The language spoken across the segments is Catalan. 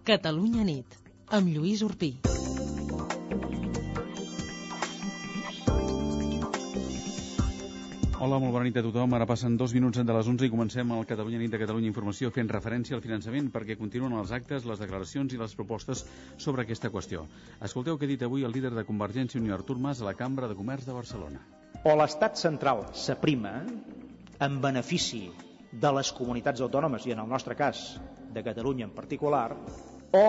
Catalunya nit, amb Lluís Urpí. Hola, molt bona nit a tothom. Ara passen 2 minuts de les 11 i comencem el Catalunya Nit de Catalunya Informació fent referència al finançament perquè continuen els actes, les declaracions i les propostes sobre aquesta qüestió. Escolteu què ha dit avui el líder de Convergència i Unió, Artur Mas, a la Cambra de Comerç de Barcelona. O l'estat central s'aprima en benefici de les comunitats autònomes, i en el nostre cas de Catalunya en particular, o,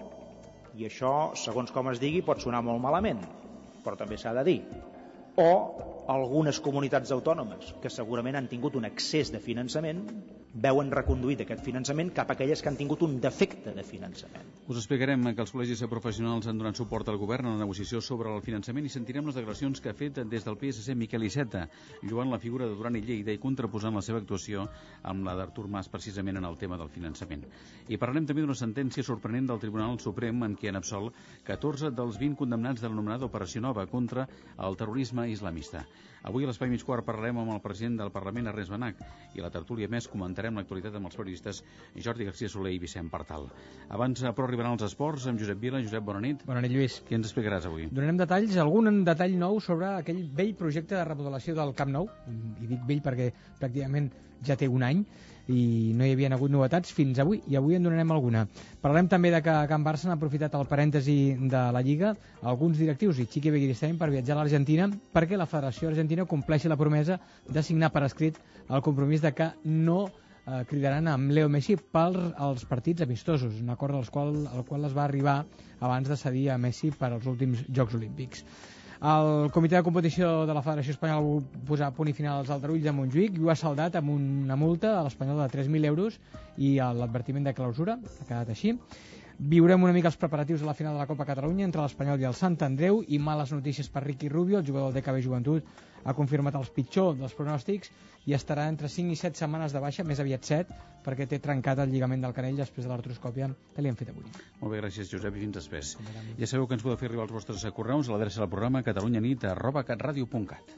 i això segons com es digui pot sonar molt malament, però també s'ha de dir, o algunes comunitats autònomes que segurament han tingut un excés de finançament veuen reconduït aquest finançament cap a aquelles que han tingut un defecte de finançament. Us explicarem que els col·legis professionals han donat suport al govern en la negociació sobre el finançament i sentirem les declaracions que ha fet des del PSC Miquel Iceta, lloant la figura de Duran i Lleida i contraposant la seva actuació amb la d'Artur Mas precisament en el tema del finançament. I parlarem també d'una sentència sorprenent del Tribunal Suprem en què han absolt 14 dels 20 condemnats de l'anomenada Operació Nova contra el terrorisme islamista. Avui a l'Espai Mig Quart parlarem amb el president del Parlament, Ernest Benach, i a la tertúlia més comentarem l'actualitat amb els periodistes Jordi García Soler i Vicent Partal. Abans, però, arribaran els esports amb Josep Vila. Josep, bona nit. Bona nit, Lluís. Què ens explicaràs avui? Donarem detalls, algun detall nou sobre aquell vell projecte de remodelació del Camp Nou. I dic vell perquè pràcticament ja té un any i no hi havien hagut novetats fins avui, i avui en donarem alguna. Parlarem també de que a Can Barça han aprofitat el parèntesi de la Lliga alguns directius i Chiqui Begiristain per viatjar a l'Argentina perquè la Federació Argentina compleixi la promesa de signar per escrit el compromís de que no cridaran amb Leo Messi pels partits amistosos, un acord al qual es va arribar abans de cedir a Messi per als últims Jocs Olímpics. El comitè de competició de la Federació Espanyola va posar punt i final als Aldarulls de Montjuïc i ho ha saldat amb una multa a l'Espanyol de 3.000 euros i l'advertiment de clausura, ha quedat així. Viurem una mica els preparatius de la final de la Copa Catalunya entre l'Espanyol i el Sant Andreu i males notícies per Ricky Rubio, el jugador del DKB Joventut ha confirmat els pitjor dels pronòstics i estarà entre 5 i 7 setmanes de baixa, més aviat 7, perquè té trencat el lligament del canell després de l'artroscòpia que li han fet avui. Molt bé, gràcies, Josep, i fins després. Ja sabeu que ens podeu fer arribar els vostres correus a l'adreça del programa catalunyanit@catradio.cat.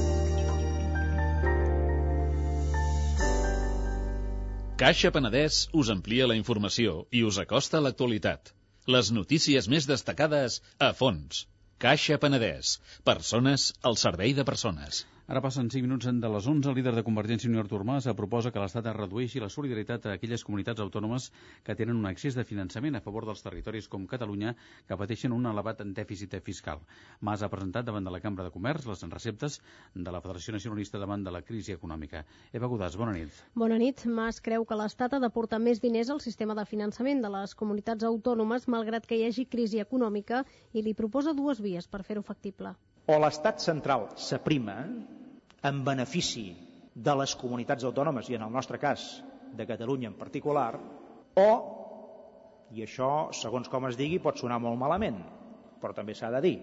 Caixa Penedès us amplia la informació i us acosta a l'actualitat. Les notícies més destacades a fons. Caixa Penedès. Persones al servei de persones. Ara passen 5 minuts de les 11. El líder de Convergència i Unió, Artur Mas, proposa que l'Estat es redueixi la solidaritat a aquelles comunitats autònomes que tenen un excés de finançament a favor dels territoris com Catalunya, que pateixen un elevat dèficit fiscal. Mas ha presentat davant de la Cambra de Comerç les receptes de la Federació Nacionalista davant de la crisi econòmica. Eva Godàs, bona nit. Bona nit. Mas creu que l'Estat ha d'aportar més diners al sistema de finançament de les comunitats autònomes malgrat que hi hagi crisi econòmica i li proposa dues vies per fer-ho factible. O l'estat central s'aprima en benefici de les comunitats autònomes, i en el nostre cas de Catalunya en particular, o, i això segons com es digui pot sonar molt malament, però també s'ha de dir,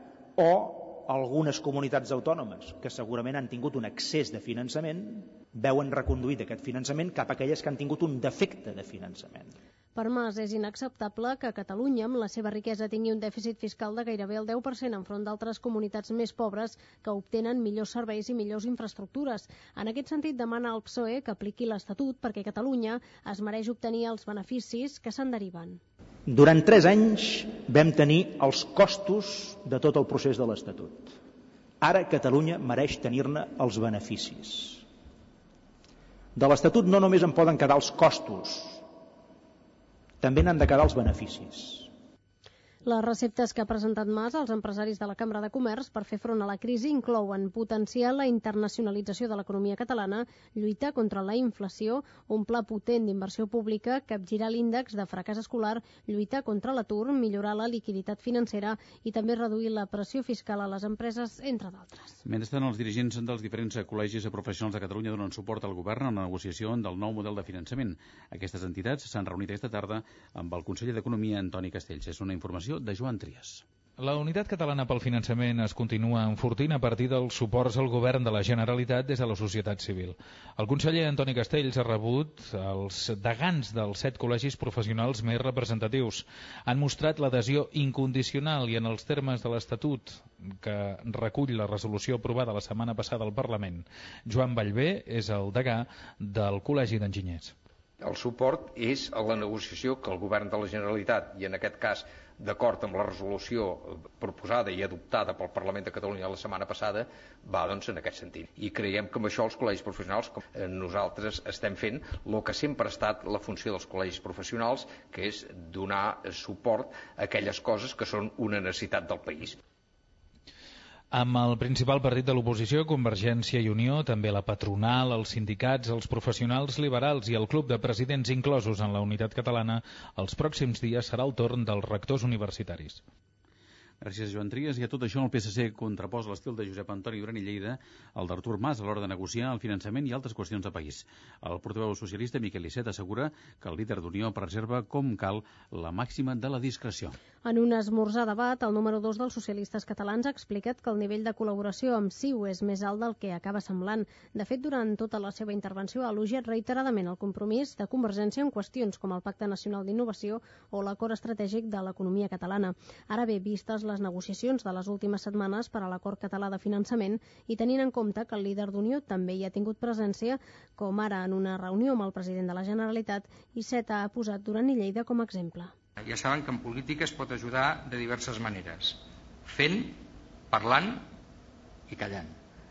o algunes comunitats autònomes que segurament han tingut un excés de finançament veuen reconduït aquest finançament cap a aquelles que han tingut un defecte de finançament. Per Mas és inacceptable que Catalunya, amb la seva riquesa, tingui un dèficit fiscal de gairebé el 10% enfront d'altres comunitats més pobres que obtenen millors serveis i millors infraestructures. En aquest sentit, demana al PSOE que apliqui l'Estatut perquè Catalunya es mereix obtenir els beneficis que se'n deriven. Durant 3 anys vam tenir els costos de tot el procés de l'Estatut. Ara Catalunya mereix tenir-ne els beneficis. De l'Estatut no només en poden quedar els costos, també n'han de quedar els beneficis. Les receptes que ha presentat Mas als empresaris de la Cambra de Comerç per fer front a la crisi inclouen potenciar la internacionalització de l'economia catalana, lluitar contra la inflació, un pla potent d'inversió pública, capgirar l'índex de fracàs escolar, lluitar contra l'atur, millorar la liquiditat financera i també reduir la pressió fiscal a les empreses, entre d'altres. Mentrestant, els dirigents dels diferents col·legis professionals de Catalunya donen suport al govern en la negociació del nou model de finançament. Aquestes entitats s'han reunit aquesta tarda amb el conseller d'Economia, Antoni Castells. És una informació de Joan Trias. La Unitat Catalana pel Finançament es continua enfortint a partir dels suports al govern de la Generalitat des de la societat civil. El conseller Antoni Castells ha rebut els degans dels 7 col·legis professionals més representatius. Han mostrat l'adhesió incondicional i en els termes de l'Estatut que recull la resolució aprovada la setmana passada al Parlament. Joan Vallvé és el degà del Col·legi d'Enginyers. El suport és a la negociació que el govern de la Generalitat, i en aquest cas d'acord amb la resolució proposada i adoptada pel Parlament de Catalunya la setmana passada, va doncs en aquest sentit. I creiem que amb això els col·legis professionals, com nosaltres estem fent el que sempre ha estat la funció dels col·legis professionals, que és donar suport a aquelles coses que són una necessitat del país. Amb el principal partit de l'oposició, Convergència i Unió, també la patronal, els sindicats, els professionals liberals i el club de presidents inclosos en la unitat catalana, els pròxims dies serà el torn dels rectors universitaris. Gràcies, Joan Trias. I a tot això el PSC contraposa l'estil de Josep Antoni Duran i Lleida al d'Artur Mas a l'hora de negociar el finançament i altres qüestions de país. El portaveu socialista Miquel Iceta assegura que el líder d'Unió preserva com cal la màxima de la discreció. En un esmorzar debat, el número 2 dels socialistes catalans ha explicat que el nivell de col·laboració amb CiU és més alt del que acaba semblant. De fet, durant tota la seva intervenció ha elogiat reiteradament el compromís de Convergència en qüestions com el Pacte Nacional d'Innovació o l'acord estratègic de l'economia catalana. Ara bé, vistes les negociacions de les últimes setmanes per a l'acord català de finançament i tenint en compte que el líder d'Unió també hi ha tingut presència, com ara en una reunió amb el president de la Generalitat, Iceta ha posat Duran i Lleida com a exemple. Ja saben que en política es pot ajudar de diverses maneres, fent, parlant i callant.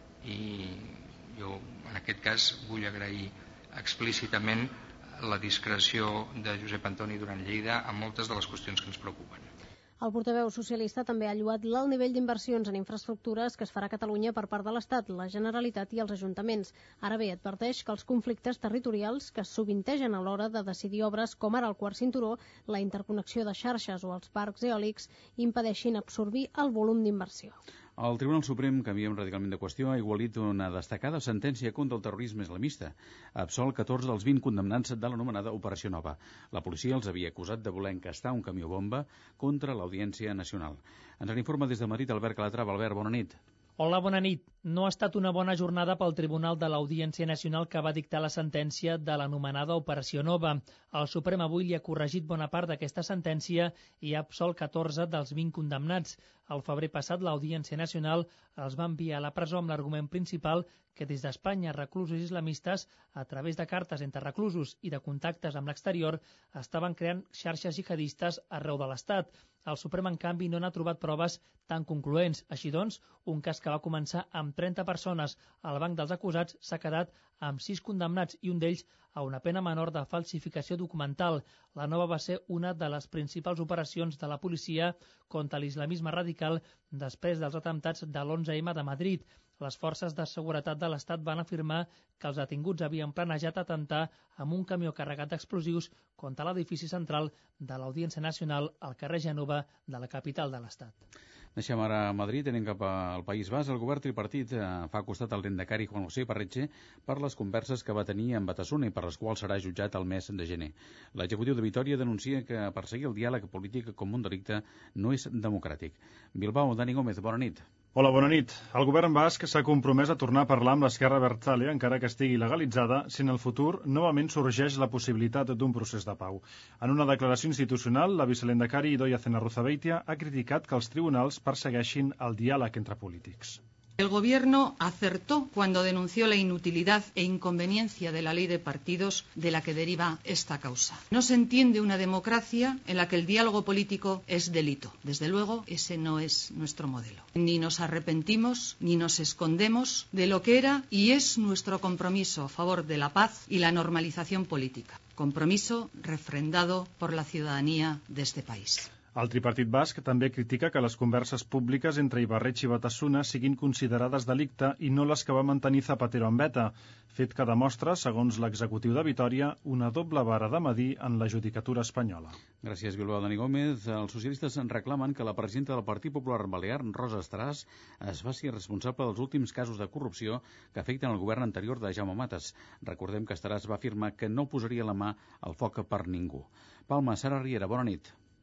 I jo en aquest cas vull agrair explícitament la discreció de Josep Antoni Duran Lleida en moltes de les qüestions que ens preocupen. El portaveu socialista també ha lloat l'alt nivell d'inversions en infraestructures que es farà a Catalunya per part de l'Estat, la Generalitat i els ajuntaments. Ara bé, adverteix que els conflictes territorials que sovintegen a l'hora de decidir obres com ara el quart cinturó, la interconnexió de xarxes o els parcs eòlics impedeixin absorbir el volum d'inversió. El Tribunal Suprem, canviem radicalment de qüestió, ha igualit una destacada sentència contra el terrorisme islamista. Absol 14 dels 20 condemnats de l'anomenada Operació Nova. La policia els havia acusat de voler encastar un camió bomba contra l'Audiència Nacional. Ens en informa des de Madrid Albert Calatrava. Albert, bona nit. Hola, bona nit. No ha estat una bona jornada pel Tribunal de l'Audiència Nacional que va dictar la sentència de l'anomenada Operació Nova. El Suprem avui li ha corregit bona part d'aquesta sentència i ha absolt 14 dels 20 condemnats. Al febrer passat, l'Audiència Nacional els va enviar a la presó amb l'argument principal que des d'Espanya reclusos islamistes, a través de cartes entre reclusos i de contactes amb l'exterior, estaven creant xarxes jihadistes arreu de l'Estat. El Suprem, en canvi, no n'ha trobat proves tan concloents. Així doncs, un cas que va començar amb 30 persones al banc dels acusats s'ha quedat amb 6 condemnats i un d'ells a una pena menor de falsificació documental. La Nova va ser una de les principals operacions de la policia contra l'islamisme radical després dels atemptats de l'11M de Madrid. Les forces de seguretat de l'Estat van afirmar que els detinguts havien planejat atemptar amb un camió carregat d'explosius contra l'edifici central de l'Audiència Nacional al carrer Gènova de la capital de l'Estat. Deixem ara a Madrid, anem cap al País Basc. El govern tripartit fa costat al lehendakari Juan José Ibarretxe per les converses que va tenir amb Batasuna i per les quals serà jutjat el mes de gener. L'executiu de Vitòria denuncia que perseguir el diàleg polític com un delicte no és democràtic. Bilbao, Dani Gómez, bona nit. Hola, bona nit. El govern basc s'ha compromès a tornar a parlar amb l'esquerra abertzale, encara que estigui legalitzada, si en el futur novament sorgeix la possibilitat d'un procés de pau. En una declaració institucional, la vicelendakari Idoia Zenarruzabeitia ha criticat que els tribunals persegueixin el diàleg entre polítics. El Gobierno acertó cuando denunció la inutilidad e inconveniencia de la ley de partidos de la que deriva esta causa. No se entiende una democracia en la que el diálogo político es delito. Desde luego, ese no es nuestro modelo. Ni nos arrepentimos ni nos escondemos de lo que era y es nuestro compromiso a favor de la paz y la normalización política. Compromiso refrendado por la ciudadanía de este país. El tripartit basc també critica que les converses públiques entre Ibarretxe i Batasuna siguin considerades delicte i no les que va mantenir Zapatero amb ETA, fet que demostra, segons l'executiu de Vitòria, una doble vara de medir en la judicatura espanyola. Gràcies, Bilbao. Dani Gómez. Els socialistes reclamen que la presidenta del Partit Popular Balear, Rosa Estaràs, es faci responsable dels últims casos de corrupció que afecten el govern anterior de Jaume Matas. Recordem que Estaràs va afirmar que no posaria la mà al foc per ningú. Palma, Sara Riera, bona nit.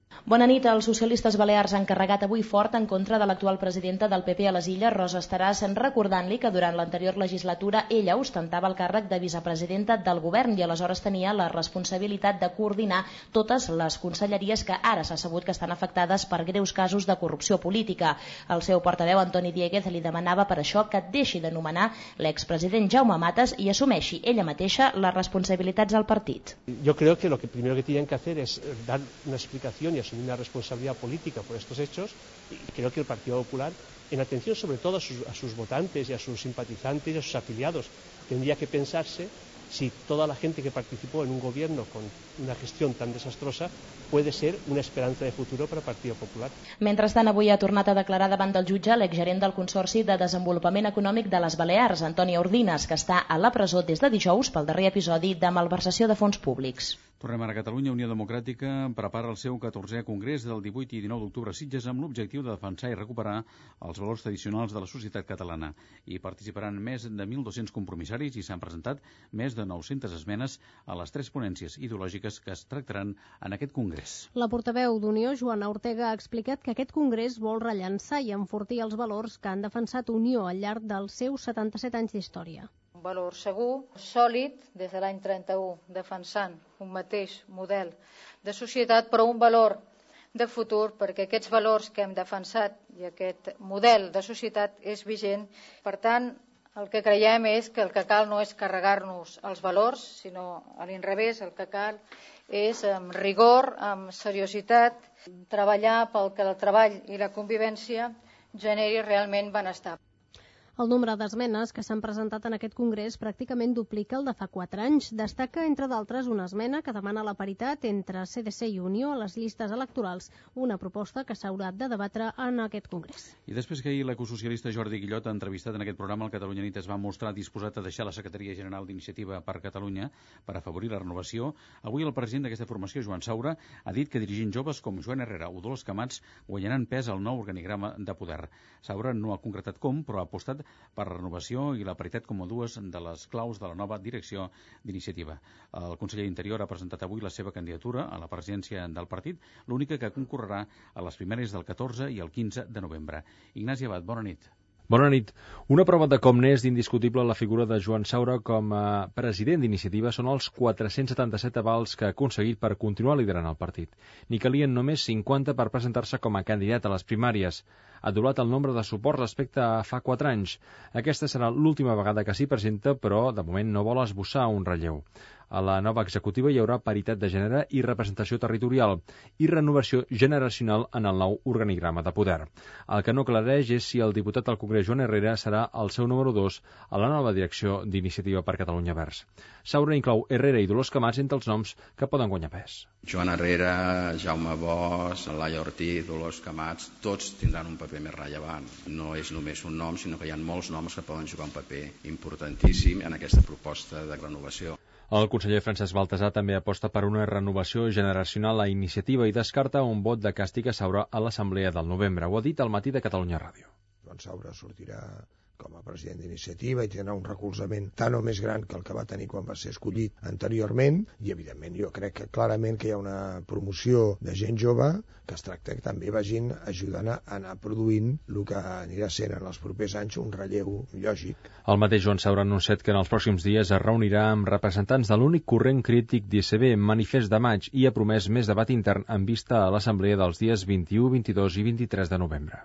Bona nit. Els socialistes balears han carregat avui fort en contra de l'actual presidenta del PP a les Illes, Rosa Estaràs, recordant-li que durant l'anterior legislatura ella ostentava el càrrec de vicepresidenta del govern i aleshores tenia la responsabilitat de coordinar totes les conselleries que ara s'ha sabut que estan afectades per greus casos de corrupció política. El seu portaveu, Antoni Diéguez, li demanava per això que deixi de nomenar l'expresident Jaume Matas i assumeixi ella mateixa les responsabilitats al partit. Yo creo que lo que primero que tienen que hacer es dar una explicación y asumir una responsabilidad política por estos hechos, y creo que el Partido Popular, en atención sobre todo a sus votantes y a sus simpatizantes y a sus afiliados, tendría que pensarse si toda la gente que participó en un gobierno con una gestión tan desastrosa puede ser una esperanza de futuro per al Partit Popular. Mentrestant, avui ha tornat a declarar davant del jutge l'exgerent del Consorci de Desenvolupament Econòmic de les Balears, Antoni Ordines, que està a la presó des de dijous pel darrer episodi de malversació de fons públics. Tornem ara a Catalunya. Unió Democràtica prepara el seu 14è congrés del 18 i 19 d'octubre a Sitges amb l'objectiu de defensar i recuperar els valors tradicionals de la societat catalana. Hi participaran més de 1.200 compromissaris i s'han presentat més de 900 esmenes a les 3 ponències ideològiques que es tractaran en aquest congrés. La portaveu d'Unió, Joana Ortega, ha explicat que aquest congrés vol rellançar i enfortir els valors que han defensat Unió al llarg dels seus 77 anys d'història. Un valor segur, sòlid, des de l'any 31, defensant un mateix model de societat, però un valor de futur, perquè aquests valors que hem defensat i aquest model de societat és vigent. Per tant, el que creiem és que el que cal no és carregar-nos els valors, sinó a l'inrevés, el que cal és amb rigor, amb seriositat, treballar pel que el treball i la convivència generi realment benestar. El nombre d'esmenes que s'han presentat en aquest congrés pràcticament duplica el de fa 4 anys. Destaca, entre d'altres, una esmena que demana la paritat entre CDC i Unió a les llistes electorals, una proposta que s'haurà de debatre en aquest congrés. I després que ahir l'ecosocialista Jordi Guillot ha entrevistat en aquest programa, el Catalunya Nit es va mostrar disposat a deixar la Secretaria General d'Iniciativa per Catalunya per afavorir la renovació. Avui el president d'aquesta formació, Joan Saura, ha dit que dirigint joves com Joan Herrera o Dolors Camats guanyaran pes al nou organigrama de poder. Saura no ha concretat com, però ha apostat per la renovació i la paritat com a dues de les claus de la nova direcció d'Iniciativa. El conseller d'Interior ha presentat avui la seva candidatura a la presidència del partit, l'única que concorrerà a les primàries del 14 i el 15 de novembre. Ignasi Abad, bona nit. Bona nit. Una prova de com n'és d'indiscutible la figura de Joan Saura com a president d'Iniciativa són els 477 avals que ha aconseguit per continuar liderant el partit. N'hi calien només 50 per presentar-se com a candidat a les primàries. Ha doblat el nombre de suports respecte a fa 4 anys. Aquesta serà l'última vegada que s'hi presenta, però de moment no vol esbossar un relleu. A la nova executiva hi haurà paritat de gènere i representació territorial i renovació generacional en el nou organigrama de poder. El que no aclareix és si el diputat al Congrés Joan Herrera serà el seu número 2 a la nova direcció d'Iniciativa per Catalunya Verds. Saura inclou Herrera i Dolors Camats entre els noms que poden guanyar pes. Joan Herrera, Jaume Bosch, Laia Ortiz, Dolors Camats, tots tindran un paper més rellevant. No és només un nom, sinó que hi ha molts noms que poden jugar un paper importantíssim en aquesta proposta de renovació. El conseller Francesc Baltasar també aposta per una renovació generacional a Iniciativa i descarta un vot de càstig a Saura a l'Assemblea del novembre. Ho ha dit al matí de Catalunya Ràdio. Joan Saura sortirà com a president d'Iniciativa i tindrà un recolzament tant o més gran que el que va tenir quan va ser escollit anteriorment i, evidentment, jo crec que clarament que hi ha una promoció de gent jove que es tracta que també vagin ajudant a anar produint el que anirà sent en els propers anys un relleu lògic. El mateix Joan Saura ha anunciat que en els pròxims dies es reunirà amb representants de l'únic corrent crític d'ICB, Manifest de Maig, i ha promès més debat intern en vista a l'Assemblea dels dies 21, 22 i 23 de novembre.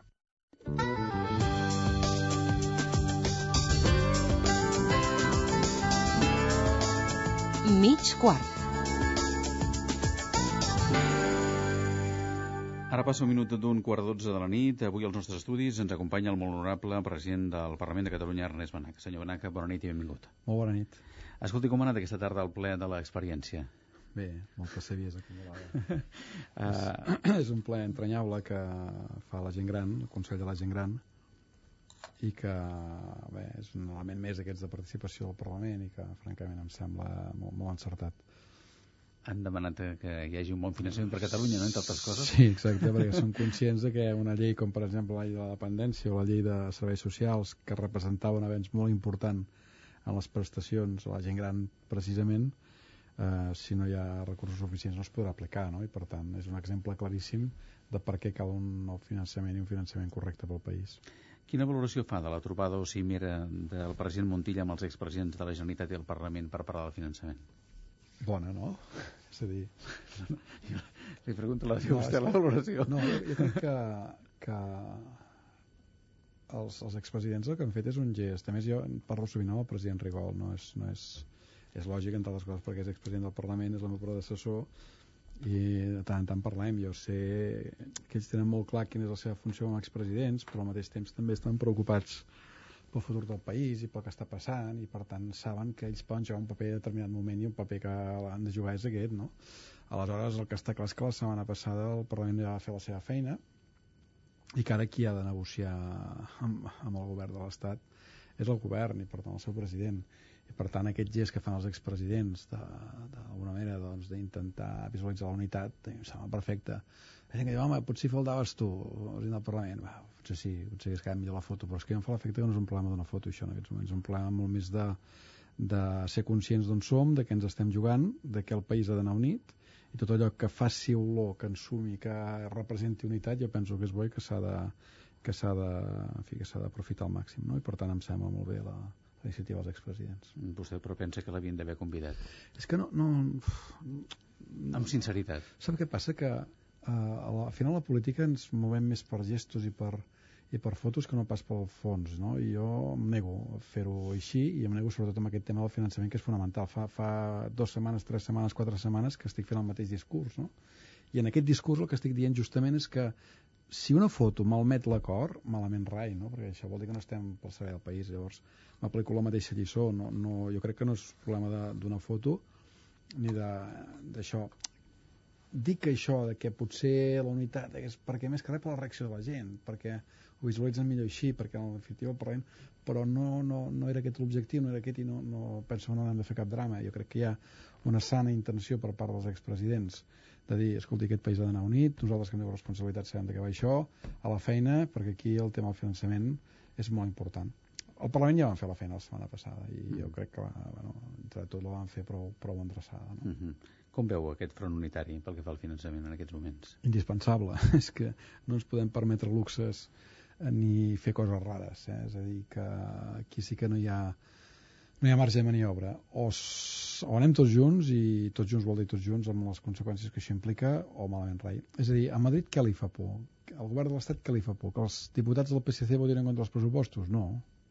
Mig quart. Ara passa un minut d'un quart de 12 de la nit. Avui als nostres estudis ens acompanya el molt honorable president del Parlament de Catalunya, Ernest Benach. Senyor Benach, bona nit i benvingut. Molt bona nit. Escolti, com ha anat aquesta tarda al ple de l'experiència? Bé, moltes savies acumulades. És un ple entranyable que fa la gent gran, el Consell de la Gent Gran, i que bé, és un element més d'aquests de participació al Parlament i que francament em sembla molt encertat. Han demanat que hi hagi un bon finançament per Catalunya, no?, entre altres coses? Sí, exacte, perquè som conscients de que una llei com per exemple la llei de la dependència o la llei de serveis socials, que representava un avenç molt important en les prestacions a la gent gran precisament, si no hi ha recursos suficients no es podrà aplicar, no? I per tant és un exemple claríssim de per què cal un nou finançament i un finançament correcte pel país. Quina valoració fa de la trobada o cimera del president Montilla amb els expresidents de la Generalitat i el Parlament per parlar del finançament? Bona, no? És a dir... Li pregunto a vostè la valoració. No, jo crec que els expresidents el que han fet és un gest. A més, jo parlo sovint amb el president Rigol, és lògic, entre altres coses, perquè és expresident del Parlament, és el meu predecessor, i de tant en tant parlem. Jo sé que ells tenen molt clar quina és la seva funció com a expresidents, però al mateix temps també estan preocupats pel futur del país i pel que està passant, i per tant saben que ells poden jugar un paper en determinat moment i un paper que han de jugar és aquest, no? Aleshores, el que està clar és que la setmana passada el Parlament ja va fer la seva feina i que ara qui ha de negociar amb el govern de l'Estat és el govern i per tant el seu president. I per tant aquest gest que fan els expresidents d'alguna manera doncs, d'intentar visualitzar la unitat em sembla perfecte. Hi ha gent que diu, home, potser faltaves tu president del Parlament. Potser sí, potser hagués quedat millor la foto, però és que em fa l'efecte que no és un problema d'una foto això en aquests moments, és un problema molt més de ser conscients d'on som, de què ens estem jugant, de que el país ha d'anar unit, i tot allò que faci olor, que ensumi, que representi unitat, jo penso que és bo i que s'ha d'aprofitar al màxim, no? I per tant em sembla molt bé la iniciativa dels expresidents. Vostè però pensa que l'havien d'haver convidat? És que no... Amb sinceritat. Sap què passa? Que al final la política ens movem més per gestos i per fotos que no pas pel fons, no? I jo em nego a fer-ho així i em nego sobretot amb aquest tema del finançament que és fonamental. Fa 2 setmanes, 3 setmanes, 4 setmanes que estic fent el mateix discurs, no? I en aquest discurs el que estic dient justament és que si una foto malmet l'acord, malament rai, no? Perquè això vol dir que no estem pel servei del país. Llavors m'aplico la mateixa lliçó. Jo crec que no és problema d'una foto ni d'això. Dic això, que potser la unitat és perquè més que res per la reacció de la gent, perquè ho visualitzen millor així, perquè en definitiva el Parlament, però no era aquest l'objectiu, no era aquest, i no penso que no hem de fer cap drama. Jo crec que hi ha una sana intenció per part dels expresidents de dir, escolti, aquest país ha d'anar unit, nosaltres que hem de responsabilitat sabem de què va això, a la feina, perquè aquí el tema del finançament és molt important. El Parlament ja van fer la feina la setmana passada i jo crec que entre tot la van fer prou endreçada, no? Com veu aquest front unitari pel que fa al finançament en aquests moments? Indispensable. És que no ens podem permetre luxes ni fer coses rares, És a dir, que aquí sí que no hi ha marge de maniobra. O anem tots junts, i tots junts vol dir tots junts amb les conseqüències que això implica, o malament rai. És a dir, a Madrid què li fa por? Al govern de l'Estat què li fa por? Que els diputats del PSC votin en contra dels pressupostos? No.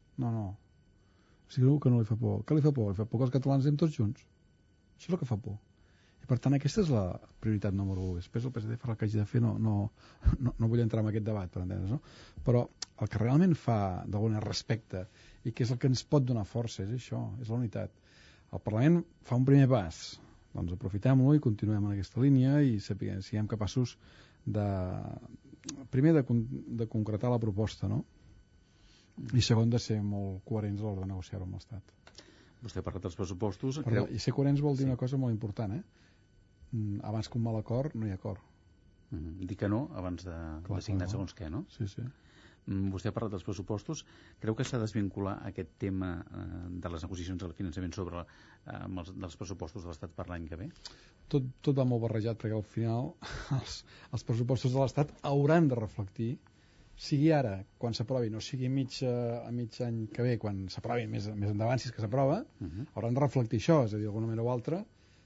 Segur que no li fa por. Què li fa por? Li fa por que els catalans anem tots junts. Això és el que fa por. I per tant aquesta és la prioritat número 1. Després el PSD farà el que hagi de fer, no vull entrar en aquest debat, per entendre's, no? Però el que realment fa d'algun respecte i que és el que ens pot donar força és això, és la unitat. El Parlament fa un primer pas, doncs aprofitem-lo i continuem en aquesta línia i siguem capaços primer de concretar la proposta, no? I segon, de ser molt coherents a l'hora de negociar-ho amb l'Estat. Vostè ha parlat dels pressupostos. I ser coherents vol dir una cosa molt important, abans que un mal acord no hi ha acord. Dir que no abans de signar segons què, no? Sí. Vostè ha parlat dels pressupostos. Creu que s'ha de desvincular aquest tema de les negociacions del finançament sobre dels pressupostos de l'Estat per l'any que ve? Tot va molt barrejat, perquè al final els pressupostos de l'Estat hauran de reflectir, sigui ara, quan s'aprovi, no sigui a mig any que ve, quan s'aprovi més endavant, si és que s'aprova, hauran de reflectir això, és a dir, d'alguna manera o altra,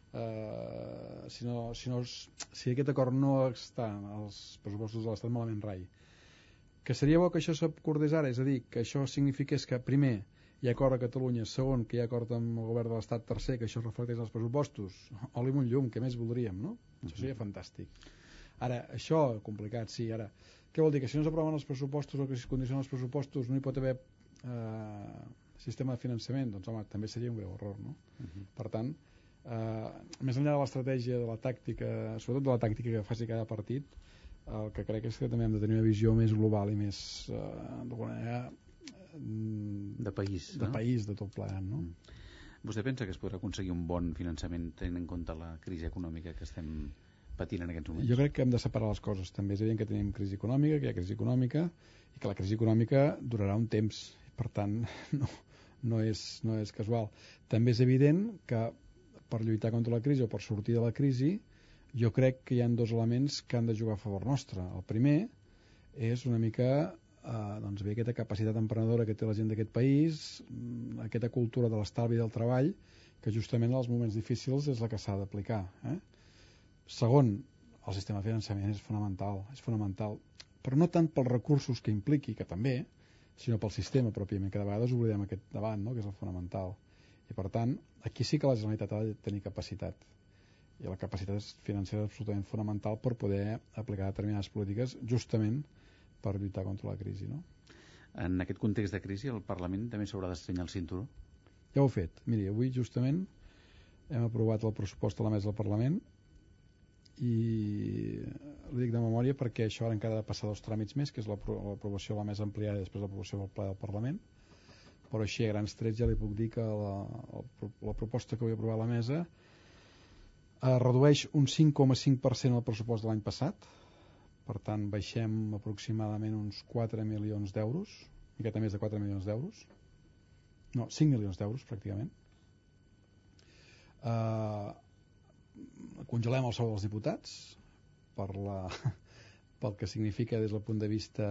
si aquest acord no està als pressupostos de l'Estat, malament rai. Que seria bo que això s'acordés ara, és a dir, que això signifiqués que, primer, hi ha acord a Catalunya, segon, que hi ha acord amb el govern de l'Estat, tercer, que això es reflecteix als pressupostos, oli amb un llum, què més voldríem, no? Això seria fantàstic. Ara, això, complicat, sí, ara... Què vol dir? Que si no s'aproven els pressupostos o que si es condicionen els pressupostos no hi pot haver sistema de finançament? Doncs, home, també seria un greu error, no? Per tant, més enllà de l'estratègia, de la tàctica, sobretot de la tàctica que faci cada partit, el que crec és que també hem de tenir una visió més global i més, d'alguna manera... de país, no? De país, de tot plegat, no? Vostè pensa que es podrà aconseguir un bon finançament tenint en compte la crisi econòmica que estem patint en aquests moments? Jo crec que hem de separar les coses. També és evident que tenim crisi econòmica, que hi ha crisi econòmica i que la crisi econòmica durarà un temps. Per tant, no és casual. També és evident que per lluitar contra la crisi o per sortir de la crisi, jo crec que hi ha dos elements que han de jugar a favor nostre. El primer és una mica doncs bé, aquesta capacitat emprenedora que té la gent d'aquest país, aquesta cultura de l'estalvi i del treball, que justament en els moments difícils és la que s'ha d'aplicar. Segon, el sistema de finançament és fonamental, però no tant pels recursos que impliqui, que també, sinó pel sistema pròpiament, que de vegades oblidem aquest debat, no? Que és el fonamental. I per tant, aquí sí que la Generalitat ha de tenir capacitat, i la capacitat financera és absolutament fonamental per poder aplicar determinades polítiques justament per lluitar contra la crisi, no? En aquest context de crisi, el Parlament també s'haurà d'estrenyar el cinturó? Ja ho he fet. Miri, avui justament hem aprovat el pressupost a la mesa del Parlament i ho dic de memòria perquè això ara encara ha de passar 2 tràmits més, que és l'aprovació a la mesa ampliada i després l'aprovació del ple del Parlament, però així a grans trets ja li puc dir que la proposta que vull aprovar a la mesa redueix un 5,5% el pressupost de l'any passat. Per tant, baixem aproximadament uns 4 milions d'euros, una miqueta més de 4 milions d'euros. No, 5 milions d'euros, pràcticament. Congelem el sou dels diputats pel que significa des del punt de vista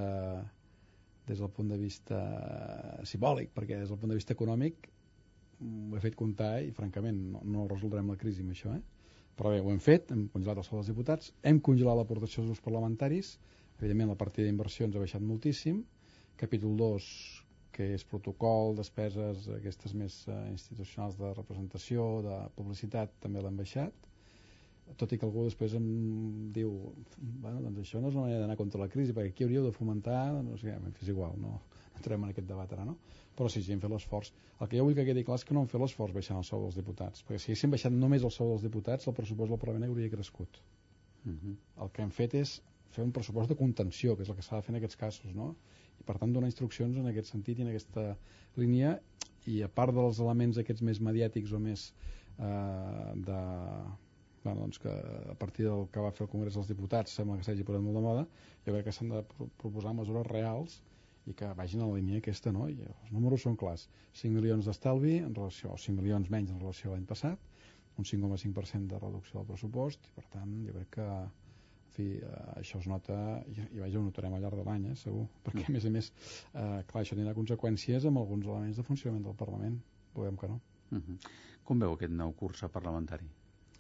simbòlic, perquè des del punt de vista econòmic ho he fet comptar i francament no resoldrem la crisi amb això, però bé, ho hem fet, hem congelat el sou dels diputats, hem congelat l'aportació dels grups parlamentaris, evidentment la partida d'inversions ha baixat moltíssim, capítol 2, que és protocol, despeses aquestes més institucionals de representació, de publicitat, també l'hem baixat, tot i que algú després em diu bueno, doncs això no és una manera d'anar contra la crisi, perquè aquí hauríeu de fomentar, no sé, és igual, no entrem en aquest debat ara, no? Però sí, hem fet l'esforç. El que jo vull que quedi clar és que no hem fet l'esforç baixant el sou dels diputats, perquè si haguéssim baixat només el sou dels diputats, el pressupost del Parlament hauria crescut. El que hem fet és fer un pressupost de contenció, que és el que s'ha de fer en aquests casos, no? I per tant donar instruccions en aquest sentit i en aquesta línia, i a part dels elements aquests més mediàtics o més doncs que a partir del que va fer el Congrés dels Diputats sembla que s'hagi posat molt de moda, jo crec que s'han de proposar mesures reals i que vagin a la línia aquesta, no? I els números són clars, 5 milions d'estalvi en relació, o 5 milions menys en relació a l'any passat, un 5,5% de reducció del pressupost, i per tant jo crec que en fi, això es nota i vaja, ho notarem al llarg de l'any, segur, perquè a més clar, això tindrà conseqüències amb alguns elements de funcionament del Parlament, veurem que no. Com veu aquest nou curs parlamentari?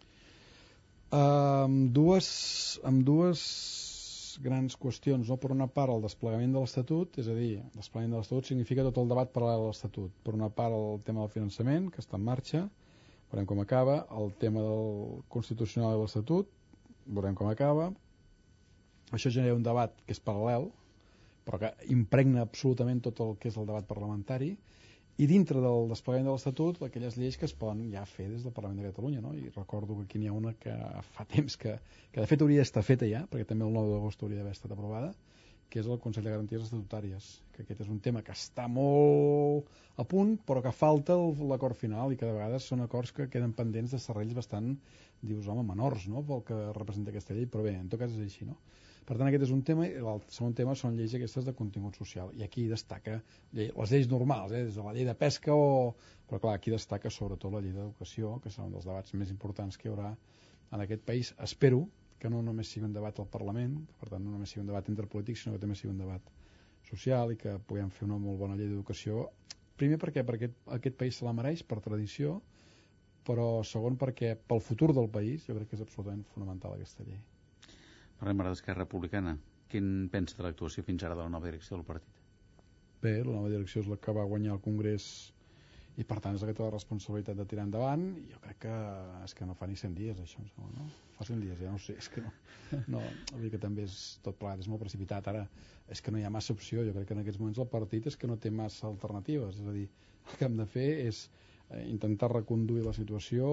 Amb dues grans qüestions, no? Per una part el desplegament de l'Estatut, és a dir, el desplegament de l'Estatut significa tot el debat paral·lel a l'Estatut. Per una part el tema del finançament, que està en marxa, veurem com acaba, el tema del constitucional de l'Estatut, veurem com acaba. Això genera un debat que és paral·lel, però que impregna absolutament tot el que és el debat parlamentari, i dintre del desplegament de l'Estatut, aquelles lleis que es poden ja fer des del Parlament de Catalunya, no? I recordo que aquí n'hi ha una que fa temps que de fet hauria d'estar feta ja, perquè també el 9 d'agost hauria d'haver estat aprovada, que és el Consell de Garanties Estatutàries, que aquest és un tema que està molt a punt, però que falta l'acord final, i que de vegades són acords que queden pendents de serrells bastant, dius, home, menors, no?, pel que representa aquesta llei, però bé, en tot cas és així, no? Per tant, aquest és un tema, i el segon tema són lleis aquestes de contingut social, i aquí destaca les lleis normals, des de la llei de pesca però clar, aquí destaca sobretot la llei d'educació, que serà un dels debats més importants que hi haurà en aquest país. Espero que no només sigui un debat al Parlament, que per tant no només sigui un debat entre polítics, sinó que també sigui un debat social i que puguem fer una molt bona llei d'educació. Primer perquè aquest país se la mereix per tradició, però segon perquè pel futur del país jo crec que és absolutament fonamental aquesta llei. Parlem ara d'Esquerra Republicana. Quin pensa de l'actuació fins ara de la nova direcció del partit? Bé, la nova direcció és la que va guanyar el Congrés i per tant és la que té la responsabilitat de tirar endavant, i jo crec que és que no fa ni 100 dies això, em sembla, no? Fa 100 dies, ja no ho sé, és que no vull dir que també és tot plegat, és molt precipitat. Ara és que no hi ha massa opció, jo crec que en aquests moments el partit és que no té massa alternatives, és a dir, el que hem de fer és intentar reconduir la situació,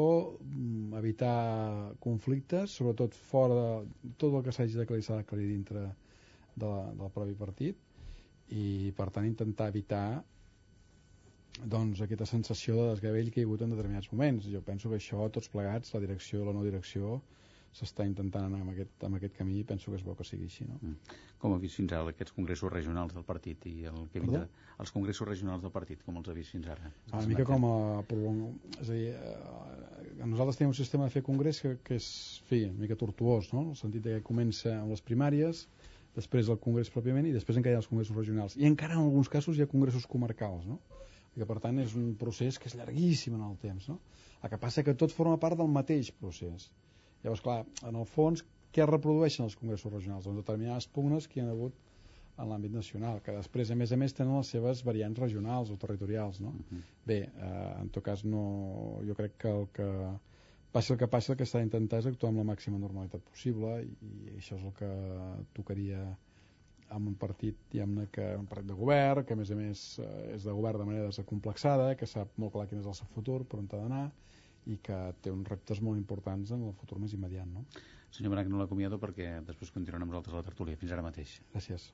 evitar conflictes, sobretot fora de tot el que s'hagi d'aclarir dintre del propi partit, i per tant intentar evitar doncs aquesta sensació de desgavell que hi ha hagut en determinats moments. Jo penso que això, tots plegats, la direcció i la no direcció, s'està intentant anar amb aquest camí i penso que és bo que sigui així, no? Com ha vist fins ara aquests congressos regionals del partit i el que vindrà? Els congressos regionals del partit, com els ha vist fins ara? Una mica com és a dir, nosaltres tenim un sistema de fer congrés que és, una mica tortuós, no? En el sentit que comença amb les primàries, després el congrés pròpiament i després encara hi ha els congressos regionals. I encara en alguns casos hi ha congressos comarcals, no? I que per tant és un procés que és llarguíssim en el temps, no? El que passa que tot forma part del mateix procés. Llavors, clar, en el fons, què reprodueixen els congressos regionals? Doncs determinades pugnes que hi ha hagut en l'àmbit nacional, que després, a més, tenen les seves variants regionals o territorials, no? Bé, en tot cas, jo crec que el que passi el que passi, el que s'ha d'intentar és actuar amb la màxima normalitat possible i això és el que tocaria amb un partit, diguem-ne, un partit de govern, que a més és de govern de manera desacomplexada, que sap molt clar quin és el seu futur, per on ha d'anar, i que té uns reptes molt importants en el futur més immediat, no? Senyor Benach, no l'acomiado perquè després continuarem amb nosaltres a la tertúlia. Fins ara mateix. Gràcies.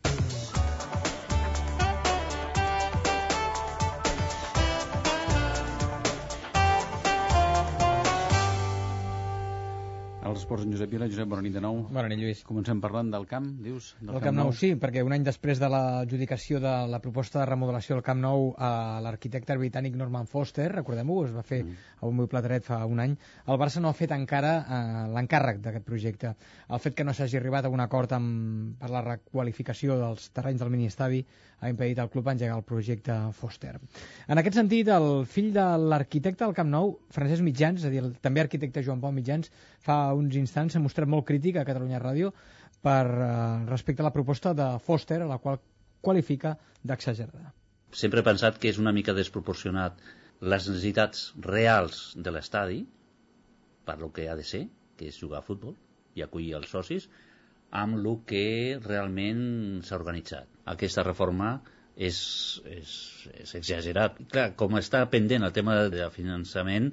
Els esports, en Josep Vila. Josep, bona nit de nou. Bona nit, Lluís. Comencem parlant del camp, dius? Del Camp Nou, sí, perquè un any després de l'adjudicació de la proposta de remodelació del Camp Nou a l'arquitecte britànic Norman Foster, recordem-ho, es va fer a un platerret fa un any, el Barça no ha fet encara l'encàrrec d'aquest projecte. El fet que no s'hagi arribat a un acord per la requalificació dels terrenys del miniestadi ha impedit al club engegar el projecte Foster. En aquest sentit, el fill de l'arquitecte del Camp Nou, Francesc Mitjans, és a dir, també arquitecte Joan Pau Mitjans, fa uns instants s'ha mostrat molt crític a Catalunya Ràdio respecte a la proposta de Foster, a la qual qualifica d'exagerada. Sempre he pensat que és una mica desproporcionat les necessitats reals de l'estadi, per lo que ha de ser, que és jugar a futbol i acollir els socis, amb el que realment s'ha organitzat. Aquesta reforma és exagerat. Clar, com està pendent el tema de finançament,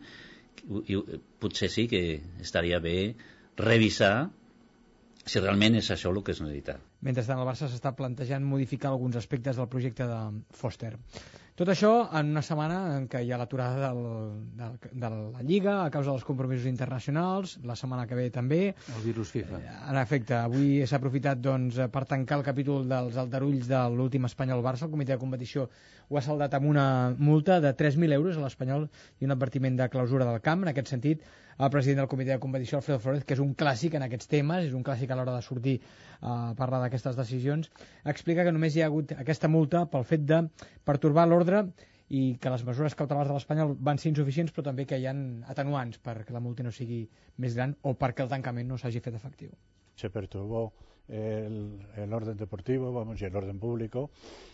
potser sí que estaria bé revisar si realment és això el que es necessita. Mentrestant, el Barça s'està plantejant modificar alguns aspectes del projecte de Foster. Tot això en una setmana en què hi ha l'aturada de la Lliga a causa dels compromisos internacionals, la setmana que ve també. El virus FIFA. En efecte, avui s'ha aprofitat per tancar el capítol dels aldarulls de l'últim Espanyol-Barça. El comitè de competició ho ha saldat amb una multa de 3.000 euros a l'Espanyol i un advertiment de clausura del camp. En aquest sentit, el president del comitè de competició, Alfredo Flores, que és un clàssic en aquests temes, és un clàssic a l'hora de sortir a parlar d'aquestes decisions, explica que només hi ha hagut aquesta multa pel fet de pertorbar l'ordre i que les mesures cautelars de l'Espanyol van ser insuficients, però també que hi ha atenuants perquè la multa no sigui més gran o perquè el tancament no s'hagi fet efectiu. Se perturbó el orden deportivo, y el orden público,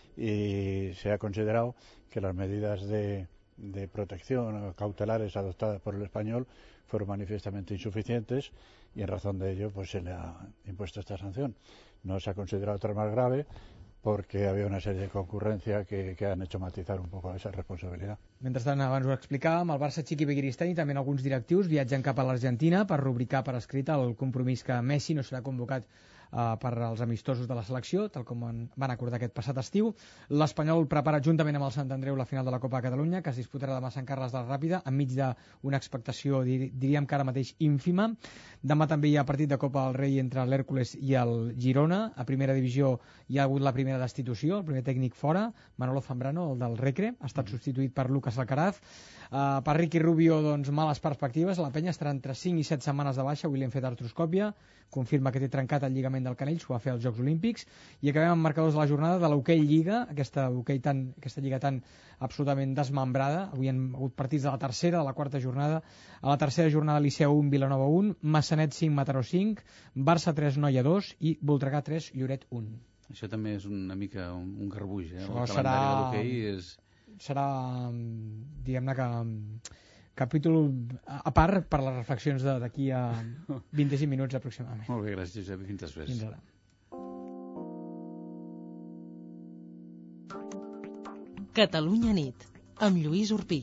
y se ha considerado que las medidas de protección cautelares adoptadas por el Español fueron manifiestamente insuficientes y en razón de ello pues se le ha impuesto esta sanción. No se ha considerado otra más grave porque había una serie de concurrencia que han hecho matizar un poco esa responsabilidad. Mentrestant, abans ho explicàvem, el Barça Chiqui Begiristain i també alguns directius viatgen cap a l'Argentina per rubricar per escrit el compromís que Messi no serà convocat per als amistosos de la selecció, tal com van acordar aquest passat estiu. L'Espanyol prepara juntament amb el Sant Andreu la final de la Copa de Catalunya, que es disputarà demà a Sant Carles de la Ràpida, enmig d'una expectació, diríem que ara mateix ínfima. Demà també hi ha partit de Copa del Rei entre l'Hèrcules i el Girona. A primera divisió hi ha hagut la primera destitució, el primer tècnic fora, Manolo Zambrano, el del Recre, ha estat substituït per Lucas Alcaraz. Per Ricky Rubio, doncs, males perspectives. La penya estarà entre 5 i 7 setmanes de baixa. Avui li han fet artroscòpia, confirma que té trencat el lligament del canell, s'ho va fer als Jocs Olímpics. I acabem amb marcadors de la jornada de l'Hockey Lliga, aquesta lliga tan absolutament desmembrada. Avui hi ha hagut partits de la tercera, de la quarta jornada. A la tercera jornada, Liceu 1, Vilanova 1, Massanet 5, Mataró 5, Barça 3, Noia 2 i Voltregà 3, Lloret 1. Això també és una mica un garbuix, eh? Això el calendari de l'hoquei serà, diguem-ne que capítol a part per les reflexions d'aquí a 25 minuts aproximadament. Molt bé, gràcies, Josep, i fins després. Fins ara. Catalunya nit, amb Lluís Urpí.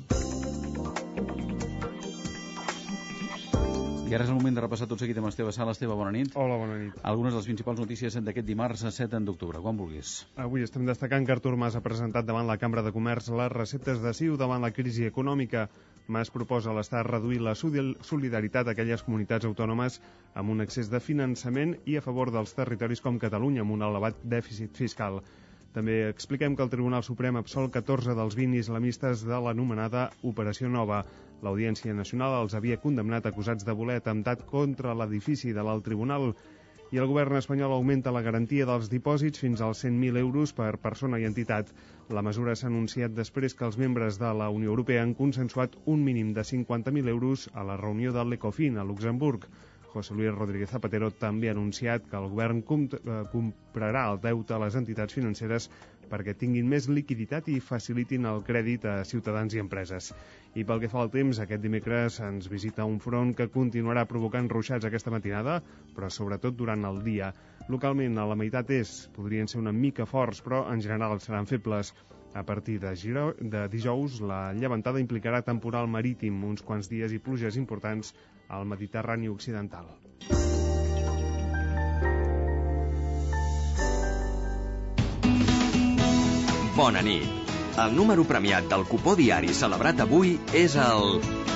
I ara és el moment de repassar tot seguit amb Esteve Sala. Esteve, bona nit. Hola, bona nit. Algunes de les principals notícies d'aquest dimarts 7 d'octubre, quan vulguis. Avui estem destacant que Artur Mas ha presentat davant la Cambra de Comerç les receptes de CiU davant la crisi econòmica. Mas proposa a l'Estat reduir la solidaritat a aquelles comunitats autònomes amb un excés de finançament i a favor dels territoris com Catalunya, amb un elevat dèficit fiscal. També expliquem que el Tribunal Suprem absol 14 dels 20 islamistes de l'anomenada Operació Nova. L'Audiència Nacional els havia condemnat acusats de voler atemptat contra l'edifici de l'Alt Tribunal. I el govern espanyol augmenta la garantia dels dipòsits fins als 100.000 euros per persona i entitat. La mesura s'ha anunciat després que els membres de la Unió Europea han consensuat un mínim de 50.000 euros a la reunió de l'Ecofin a Luxemburg. José Luis Rodríguez Zapatero també ha anunciat que el govern comprarà el deute a les entitats financeres perquè tinguin més liquiditat i facilitin el crèdit a ciutadans i empreses. I pel que fa al temps, aquest dimecres ens visita un front que continuarà provocant ruixats aquesta matinada, però sobretot durant el dia. Localment, a la meitat est, podrien ser una mica forts, però en general seran febles. A partir de dijous, la llevantada implicarà temporal marítim, uns quants dies i pluges importants al Mediterrani occidental. Bona nit. El número premiat del cupó diari celebrat avui és el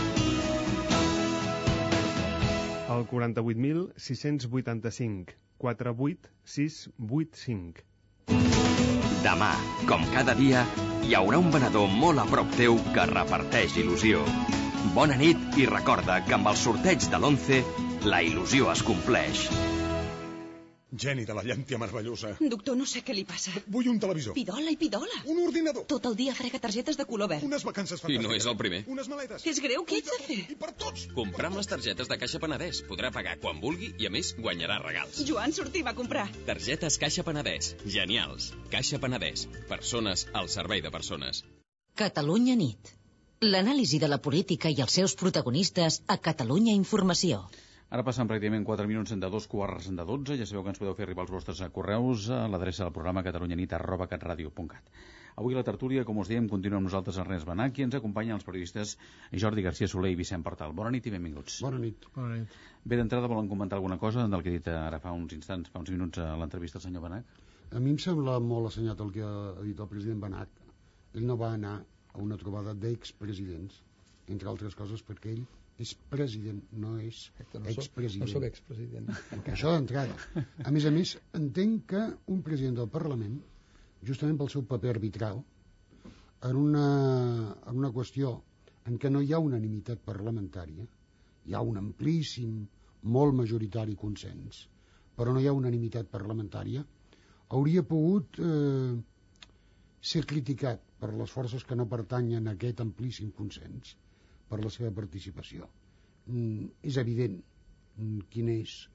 48.685 48685. Demà, com cada dia, hi haurà un venedor molt a prop teu que reparteix il·lusió. Bona nit i recorda que amb el sorteig de l'11 la il·lusió es compleix. Geni de la llàntia meravellosa. Doctor, no sé què li passa. Vull un televisor. Pidola i pidola. Un ordinador. Tot el dia frega targetes de color verd. Unes vacances fantàstiques. I no és el primer. Unes maletes. És greu, què ets de fer? I per tots. Comprar amb les targetes de Caixa Penedès. Podrà pagar quan vulgui i, a més, guanyarà regals. Joan, sortim a comprar. Targetes Caixa Penedès. Genials. Caixa Penedès. Persones al servei de persones. Catalunya nit. L'anàlisi de la política i els seus protagonistes a Catalunya Informació. Ara passen pràcticament 4 minuts de 2:45. Ja sabeu que ens podeu fer arribar els vostres correus a l'adreça del programa catalunyanit@catradio.cat. Avui a la tertúlia, com us dèiem, continua amb nosaltres Ernest Benach i ens acompanyen els periodistes Jordi García Soler i Vicent Portal. Bona nit i benvinguts. Bona nit. Bona nit. Bé, d'entrada volen comentar alguna cosa del que he dit ara fa uns instants, fa uns minuts a l'entrevista al senyor Benach? A mi em sembla molt assenyat el que ha dit el president Benach. Ell no va anar a una trobada d'expresidents, entre altres coses perquè ell és president, no és expresident. No soc expresident. Això d'entrada. A més, entenc que un president del Parlament, justament pel seu paper arbitral, en una qüestió en què no hi ha unanimitat parlamentària, hi ha un amplíssim, molt majoritari consens, però no hi ha unanimitat parlamentària, hauria pogut ser criticat per les forces que no pertanyen a aquest amplíssim consens per la seva participació. És evident quina és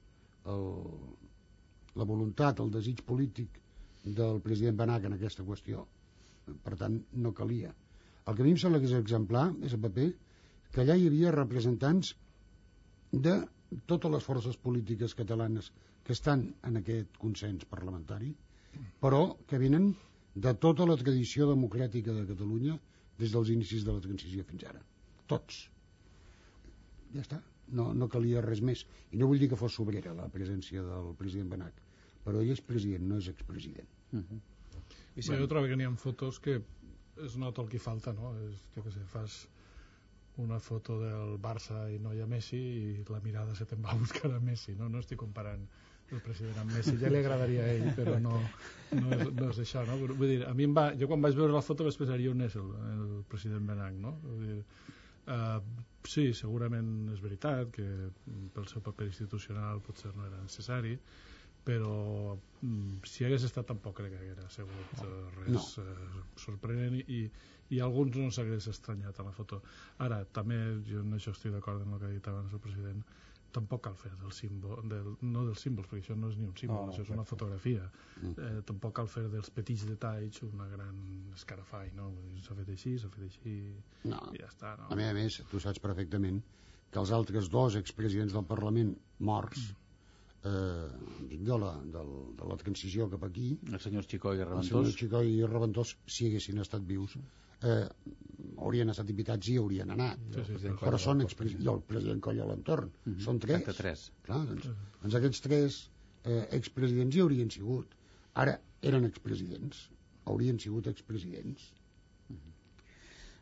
la voluntat, el desig polític del president Benach en aquesta qüestió. Per tant, no calia. El que a mi em sembla que és exemplar és el paper que allà hi havia representants de totes les forces polítiques catalanes que estan en aquest consens parlamentari, però que venen de tota la tradició democràtica de Catalunya des dels inicis de la transició fins ara. Tots. Ja està. No calia res més. I no vull dir que fos sobrera la presència del president Benach, però ell és president, no és expresident. I jo trobo que n'hi ha fotos que es nota el que falta, no? Jo què sé, fas una foto del Barça i no hi ha Messi i la mirada se te'n va a buscar a Messi, no? No estic comparant el president amb Messi, ja li agradaria a ell, però no és això, no? Vull dir, a mi jo quan vaig veure la foto vaig pensar on és el president Benach, no? Vull dir, sí, segurament és veritat que pel seu paper institucional potser no era necessari, però si hagués estat tampoc crec que hagués sigut res sorprenent i alguns no s'hagués estranyat a la foto. Ara, també jo en això estic d'acord amb el que ha dit abans el president, tampoc cal fer del símbol, no dels símbols, perquè això no és ni un símbol, això és una fotografia. Tampoc cal fer dels petits detalls una gran escarafall, no? S'ha fet així i ja està. No? A més, tu saps perfectament que els altres dos expresidents del Parlament morts, de la transició cap aquí, el senyor Xicoy i Reventós, si haguessin estat vius, haurien estat invitats i haurien anat, però són expresidents, el president Coll a l'entorn, són tres. Clar, doncs aquests tres expresidents hi haurien sigut. Ara eren expresidents, haurien sigut expresidents.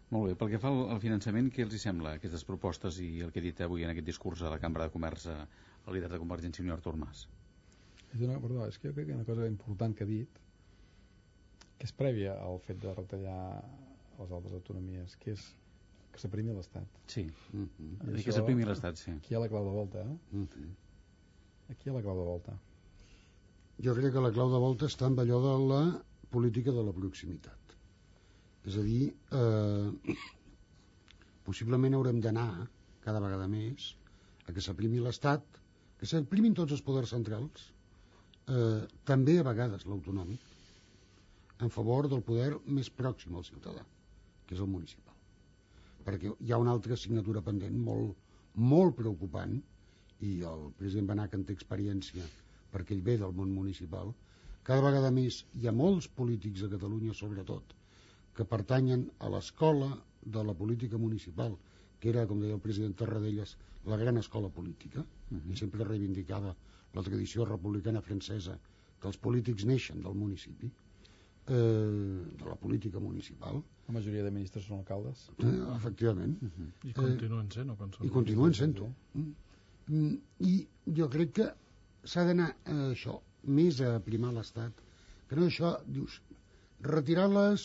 Molt bé, pel que fa al finançament, què els hi sembla, aquestes propostes i el que ha dit avui en aquest discurs a la Cambra de Comerç el líder de Convergència i Unió, Artur Mas? És que jo crec que una cosa important que ha dit, que és prèvia al fet de retallar les altres autonomies, que és que s'aprimi l'Estat. Sí, que s'aprimi l'Estat, sí. Aquí hi ha la clau de volta, Aquí hi ha la clau de volta. Jo crec que la clau de volta està en allò de la política de la proximitat. És a dir, possiblement haurem d'anar cada vegada més a que s'aprimi l'Estat, que s'aprimin tots els poders centrals, també a vegades l'autonòmic, en favor del poder més pròxim al ciutadà, que és el municipal. Perquè hi ha una altra assignatura pendent molt preocupant, i el president Benach en té experiència perquè ell ve del món municipal. Cada vegada més hi ha molts polítics a Catalunya, sobretot, que pertanyen a l'escola de la política municipal, que era, com deia el president Tarradellas, la gran escola política, i sempre reivindicava la tradició republicana francesa, que els polítics neixen del municipi, de la política municipal. La majoria de ministres són alcaldes. Efectivament. I continuen sent, o quan són? I continuen sent-ho. I jo crec que s'ha d'anar a això, més a aprimar l'Estat, que no això, dius, retirar-les,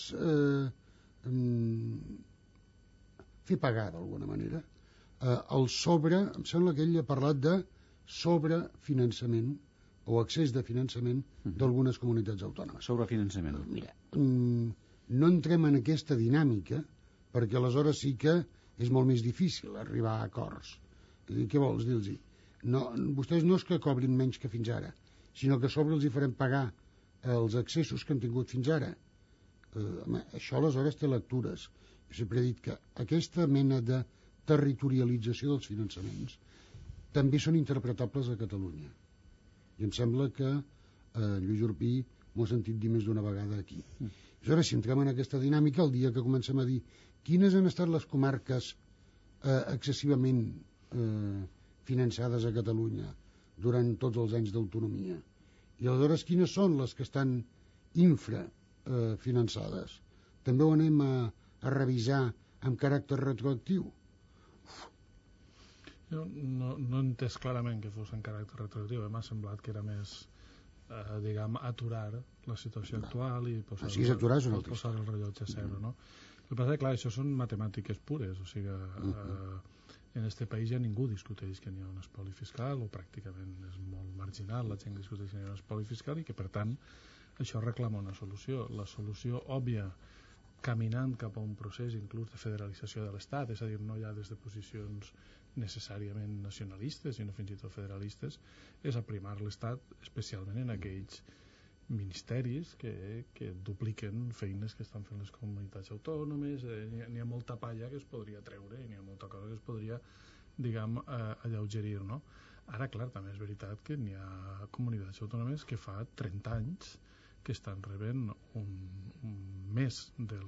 fer pagar d'alguna manera. El sobre, em sembla que ell ha parlat de sobrefinançament o excés de finançament d'algunes comunitats autònomes. Sobrefinançament. Mira, no entrem en aquesta dinàmica, perquè aleshores sí que és molt més difícil arribar a acords. Què vols dir-los? No, vostès no és que cobrin menys que fins ara, sinó que a sobre els hi farem pagar els excessos que han tingut fins ara. Això aleshores té lectures. Jo sempre he dit que aquesta mena de territorialització dels finançaments també són interpretables a Catalunya. I em sembla que Lluís Urpí m'ho ha sentit dir més d'una vegada aquí. Aleshores, si entrem en aquesta dinàmica, el dia que comencem a dir quines han estat les comarques excessivament finançades a Catalunya durant tots els anys d'autonomia, i aleshores quines són les que estan infrafinançades, també ho anem a revisar amb caràcter retroactiu. Jo no he entès clarament que fos en caràcter retroactiu, m'ha semblat que era més diguem, aturar la situació actual i posar el rellotge a zero, no? El que passa és que, clar, això són matemàtiques pures, o sigui, en este país ja ningú discuteix que n'hi ha un espoli fiscal, o pràcticament és molt marginal la gent que discuteix que n'hi ha un espoli fiscal, i que, per tant, això reclama una solució. La solució òbvia, caminant cap a un procés inclús de federalització de l'Estat, és a dir, no ja des de posicions necessàriament nacionalistes, sinó fins i tot federalistes, és aprimar l'Estat, especialment en aquells ministeris que dupliquen feines que estan fent les comunitats autònomes. N'hi ha molta palla que es podria treure i n'hi ha molta cosa que es podria, diguem, alleugerir, no? Ara, clar, també és veritat que n'hi ha comunitats autònomes que fa 30 anys que estan rebent més del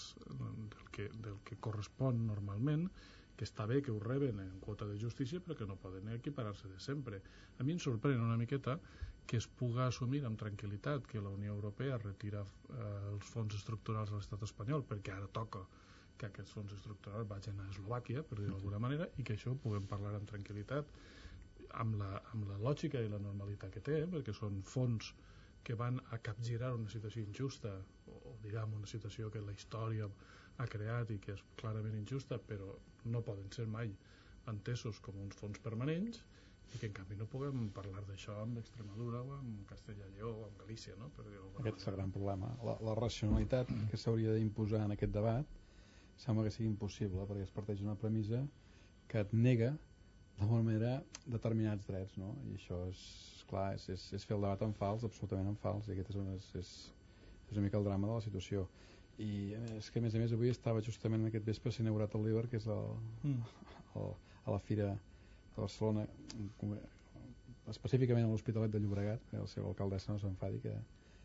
que correspon normalment, que està bé que ho reben en quota de justícia, però que no poden equiparar-se de sempre. A mi em sorprèn una miqueta que es puga assumir amb tranquil·litat que la Unió Europea retira els fons estructurals a l'estat espanyol, perquè ara toca que aquests fons estructurals vagin a Eslovàquia, per dir-ho d'alguna manera, i que això ho puguem parlar amb tranquil·litat, amb la lògica i la normalitat que té, perquè són fons que van a capgirar una situació injusta, o diguem una situació que la història ha creat i que és clarament injusta, però no poden ser mai entesos com uns fons permanents, i que en canvi no puguem parlar d'això amb Extremadura o amb Castella i Lleó o amb Galícia, no? Aquest és el gran problema. La racionalitat que s'hauria d'imposar en aquest debat sembla que sigui impossible, perquè es parteix d'una premissa que et nega d'alguna manera determinats drets, no? I això és clar, és fer el debat en fals, absolutament en fals, i aquest és una mica el drama de la situació. I és que a més avui estava justament aquest vespre s'ha inaugurat el Líber, que és a la Fira de Barcelona, específicament a l'Hospitalet de Llobregat, que la seva alcaldessa no s'enfadi, que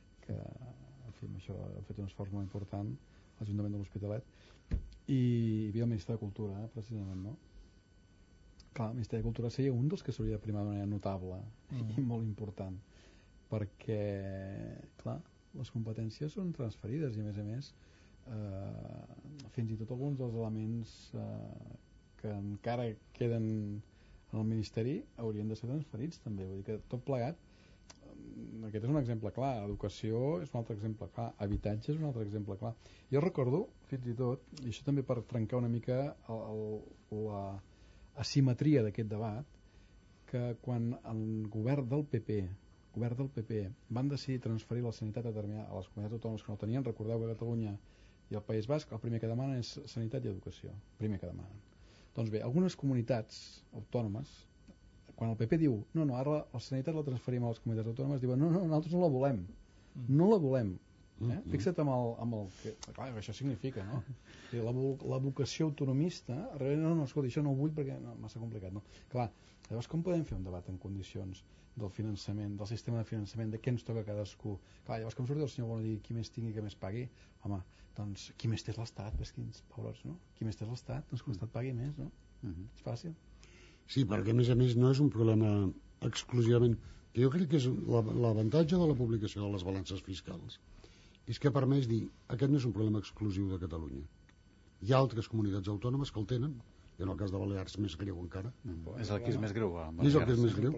en fi, això ha fet un esforç molt important l'Ajuntament de l'Hospitalet, i hi havia el Ministeri de Cultura, precisament, no? Clar, el Ministeri de Cultura seria un dels que s'hauria de primar de manera notable i molt important, perquè, clar, les competències són transferides i, a més, fins i tot alguns dels elements que encara queden en el Ministeri haurien de ser transferits també, vull dir que tot plegat aquest és un exemple clar, educació és un altre exemple clar, habitatge és un altre exemple clar. Jo recordo, fins i tot, i això també per trencar una mica la asimetria d'aquest debat, que quan el govern del PP van decidir transferir la sanitat a les comunitats autònomes que no tenien, recordeu que Catalunya i el País Basc el primer que demanen és sanitat i educació, primer que demanen. Doncs bé, algunes comunitats autònomes, quan el PP diu no, ara la sanitat la transferim a les comunitats autònomes, diuen no, nosaltres no la volem, no la volem. Fixa't amb el que clar, això significa, no? La vocació autonomista, no, escolta, això no ho vull perquè no, massa complicat, no? Clar, llavors com podem fer un debat en condicions del finançament, del sistema de finançament, de què ens toca cadascú? Clar, llavors com surti el senyor Bono dir qui més tingui, qui més pagui? Home, doncs qui més té és l'Estat, ves quins pobres, no? Qui més té és l'Estat, doncs que l'Estat pagui més, no? És fàcil. Sí, perquè a més no és un problema exclusivament, que jo crec que és l'avantatge de la publicació de les balances fiscals és que permès dir, aquest no és un problema exclusiu de Catalunya, hi ha altres comunitats autònomes que el tenen, i en el cas de Balears més greu encara. És el que és més greu. És el que és més greu.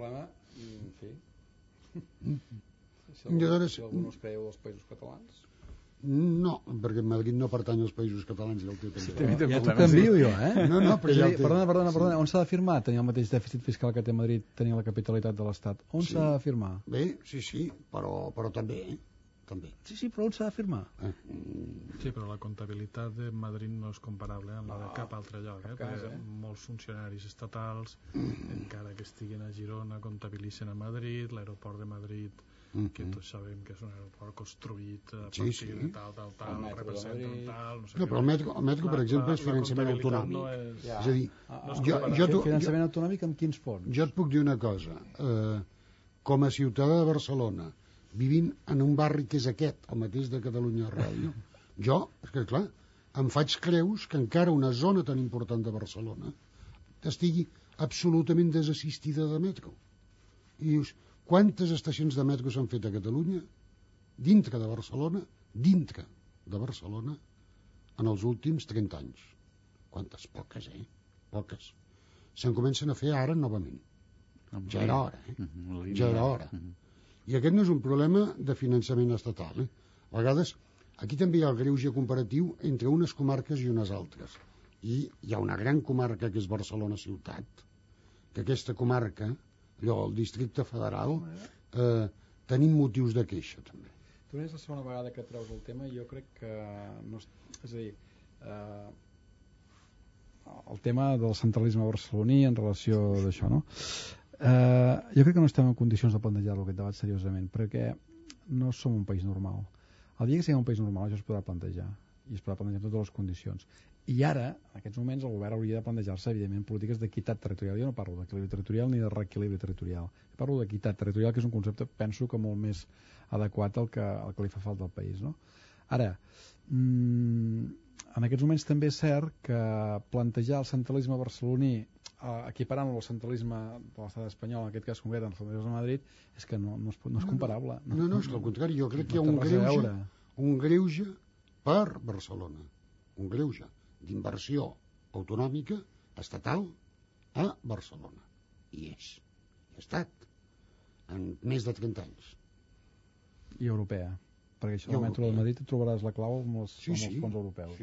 Si algú no es creu dels països catalans? No, perquè Madrid no pertany als països catalans i el té també. Ja t'ho canvio jo, No, però perdona, on s'ha d'afirmar tenir el mateix dèficit fiscal que té Madrid, tenir la capitalitat de l'Estat? On s'ha d'afirmar? Bé, sí, però també. Sí, però on s'ha d'afirmar? Sí, però la comptabilitat de Madrid no és comparable amb la de cap altre lloc, perquè molts funcionaris estatals, encara que estiguin a Girona, comptabilitzen a Madrid, l'aeroport de Madrid, que tots sabem que és un aeroport construït a partir de tal, representa un tal... No, però el metro, per exemple, és finançament autonòmic. És a dir, finançament autonòmic amb quins fons? Jo et puc dir una cosa. Com a ciutadà de Barcelona, vivint en un barri que és aquest, el mateix de Catalunya Ràdio, jo, és que clar, em faig creus que encara una zona tan important de Barcelona estigui absolutament desassistida de metro. I dius, quantes estacions de metro s'han fet a Catalunya dintre de Barcelona, en els últims 30 anys? Quantes? Poques, Poques. Se'n comencen a fer ara novament. Ja era hora, Ja era hora. I aquest no és un problema de finançament estatal. A vegades, aquí també hi ha el greuge comparatiu entre unes comarques i unes altres. I hi ha una gran comarca que és Barcelona ciutat, que aquesta comarca, allò, el districte federal, tenim motius de queixa, també. Tu no és la segona vegada que treus el tema i jo crec que... No, és a dir, el tema del centralisme barceloní en relació d'això, no? Jo crec que no estem en condicions de plantejar-lo aquest debat seriosament, perquè no som un país normal. El dia que siguem un país normal això es podrà plantejar, i es podrà plantejar en totes les condicions. I ara, en aquests moments, el govern hauria de plantejar-se, evidentment, polítiques d'equitat territorial. Jo no parlo d'equilibri territorial ni de reequilibri territorial. Jo parlo d'equitat territorial, que és un concepte, penso, que molt més adequat al que li fa falta al país, no? Ara, en aquests moments també és cert que plantejar el centralisme barceloní equiparant-lo al centralisme de l'estat espanyol, en aquest cas concret en el centralisme de Madrid, és que no és comparable. No, és al contrari, jo crec que hi ha un greuge per Barcelona, un greuge d'inversió autonòmica estatal a Barcelona, i ha estat en més de 30 anys. I europea, perquè això del metro de Madrid trobaràs la clau amb els fons europeus.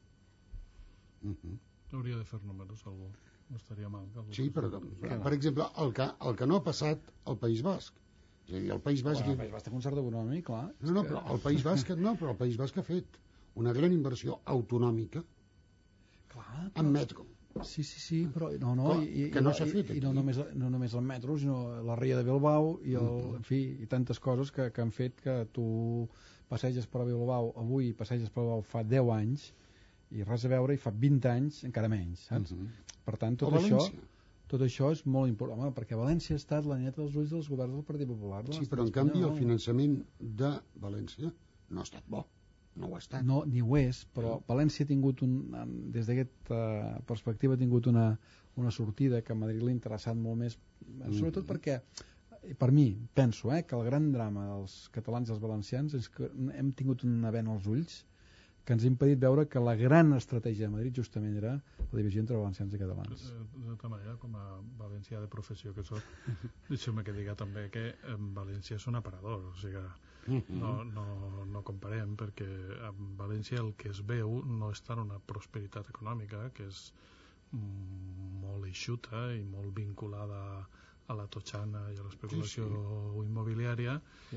Hauria de fer números algú. No estaria mal. Sí, però per exemple, el que no ha passat al País Basc. És a dir, el País Basc... El País Basc té concert econòmic, clar. No, però el País Basc ha fet una gran inversió autonòmica en metro. Sí, però que no s'ha fet aquí. I no només el metro, sinó la Ria de Bilbao i tantes coses que han fet que tu passeges per Bilbao avui, passeges per Bilbao fa 10 anys i res a veure, i fa 20 anys encara menys, saps? Per tant, tot això és molt important, perquè València ha estat la neta dels ulls dels governs del Partit Popular. Sí, però en canvi el finançament de València no ha estat bo, no ho ha estat. No, ni ho és, però València ha tingut, des d'aquesta perspectiva, ha tingut una sortida que a Madrid l'ha interessat molt més, sobretot perquè, per mi, penso que el gran drama dels catalans i els valencians és que hem tingut una vena als ulls que ens ha impedit veure que la gran estratègia de Madrid justament era la divisió entre valencians i catalans. De tota manera, com a valencià de professió que soc, deixeu-me que diga també que València és un aparador, o sigui, no comparem, perquè a València el que es veu no és tant una prosperitat econòmica, que és molt eixuta i molt vinculada a la totxana i a l'especulació immobiliària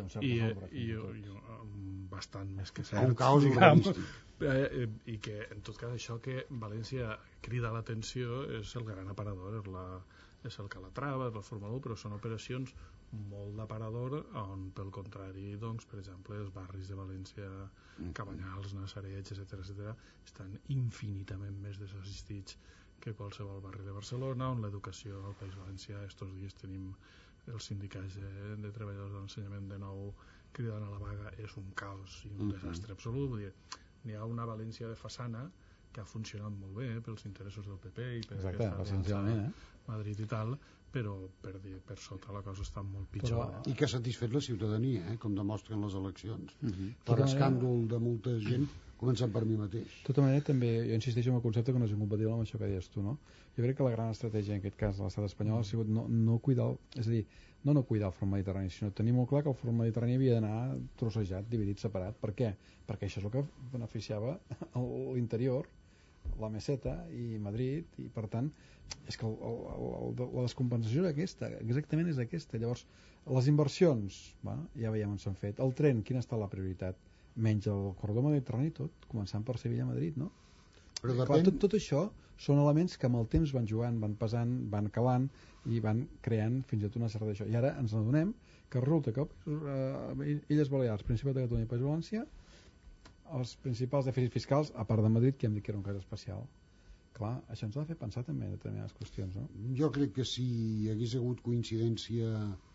i bastant més que cert. Un caos urbanístic. I que, en tot cas, això que València crida l'atenció és el gran aparador, és el Calatrava, és la Fórmula 1, però són operacions molt d'aparador on, pel contrari, doncs, per exemple, els barris de València, Cabanyals, Nassareig, etc., estan infinitament més desassistits que qualsevol barri de Barcelona, on l'educació al País Valencià, estos dies tenim els sindicats de treballadors de l'ensenyament de nou cridant a la vaga, és un caos i un desastre absolut. Vull dir, n'hi ha una València de façana que ha funcionat molt bé pels interessos del PP i per Madrid i tal, però per sota la cosa està molt pitjor. I que ha satisfet la ciutadania, com demostren les eleccions. Per escàndol de molta gent, començant per mi mateix. De tota manera, també, jo insisteixo en el concepte que no és incompatible amb això que deies tu, no? Jo crec que la gran estratègia en aquest cas de l'estat espanyol ha sigut no cuidar, és a dir, no cuidar el front mediterrani, sinó tenir molt clar que el front mediterrani havia d'anar trossejat, dividit, separat. Per què? Perquè això és el que beneficiava l'interior, la meseta i Madrid, i per tant, és que la descompensació era aquesta, exactament és aquesta. Llavors, les inversions, ja veiem on s'han fet. El tren, quina ha estat la prioritat? Menys el corredor mediterrani tot, començant per Sevilla-Madrid, no? Però clar, tot això són elements que amb el temps van jugant, van pesant, van calant i van creant fins i tot una certa d'això. I ara ens adonem que resulta que Illes Balears, Principat de Catalunya i País Valencià, els principals dèficits fiscals, a part de Madrid, que hem dit que era un cas especial. Clar, això ens ha de fer pensar també en determinades qüestions, no? Jo crec que si hi hagués hagut coincidència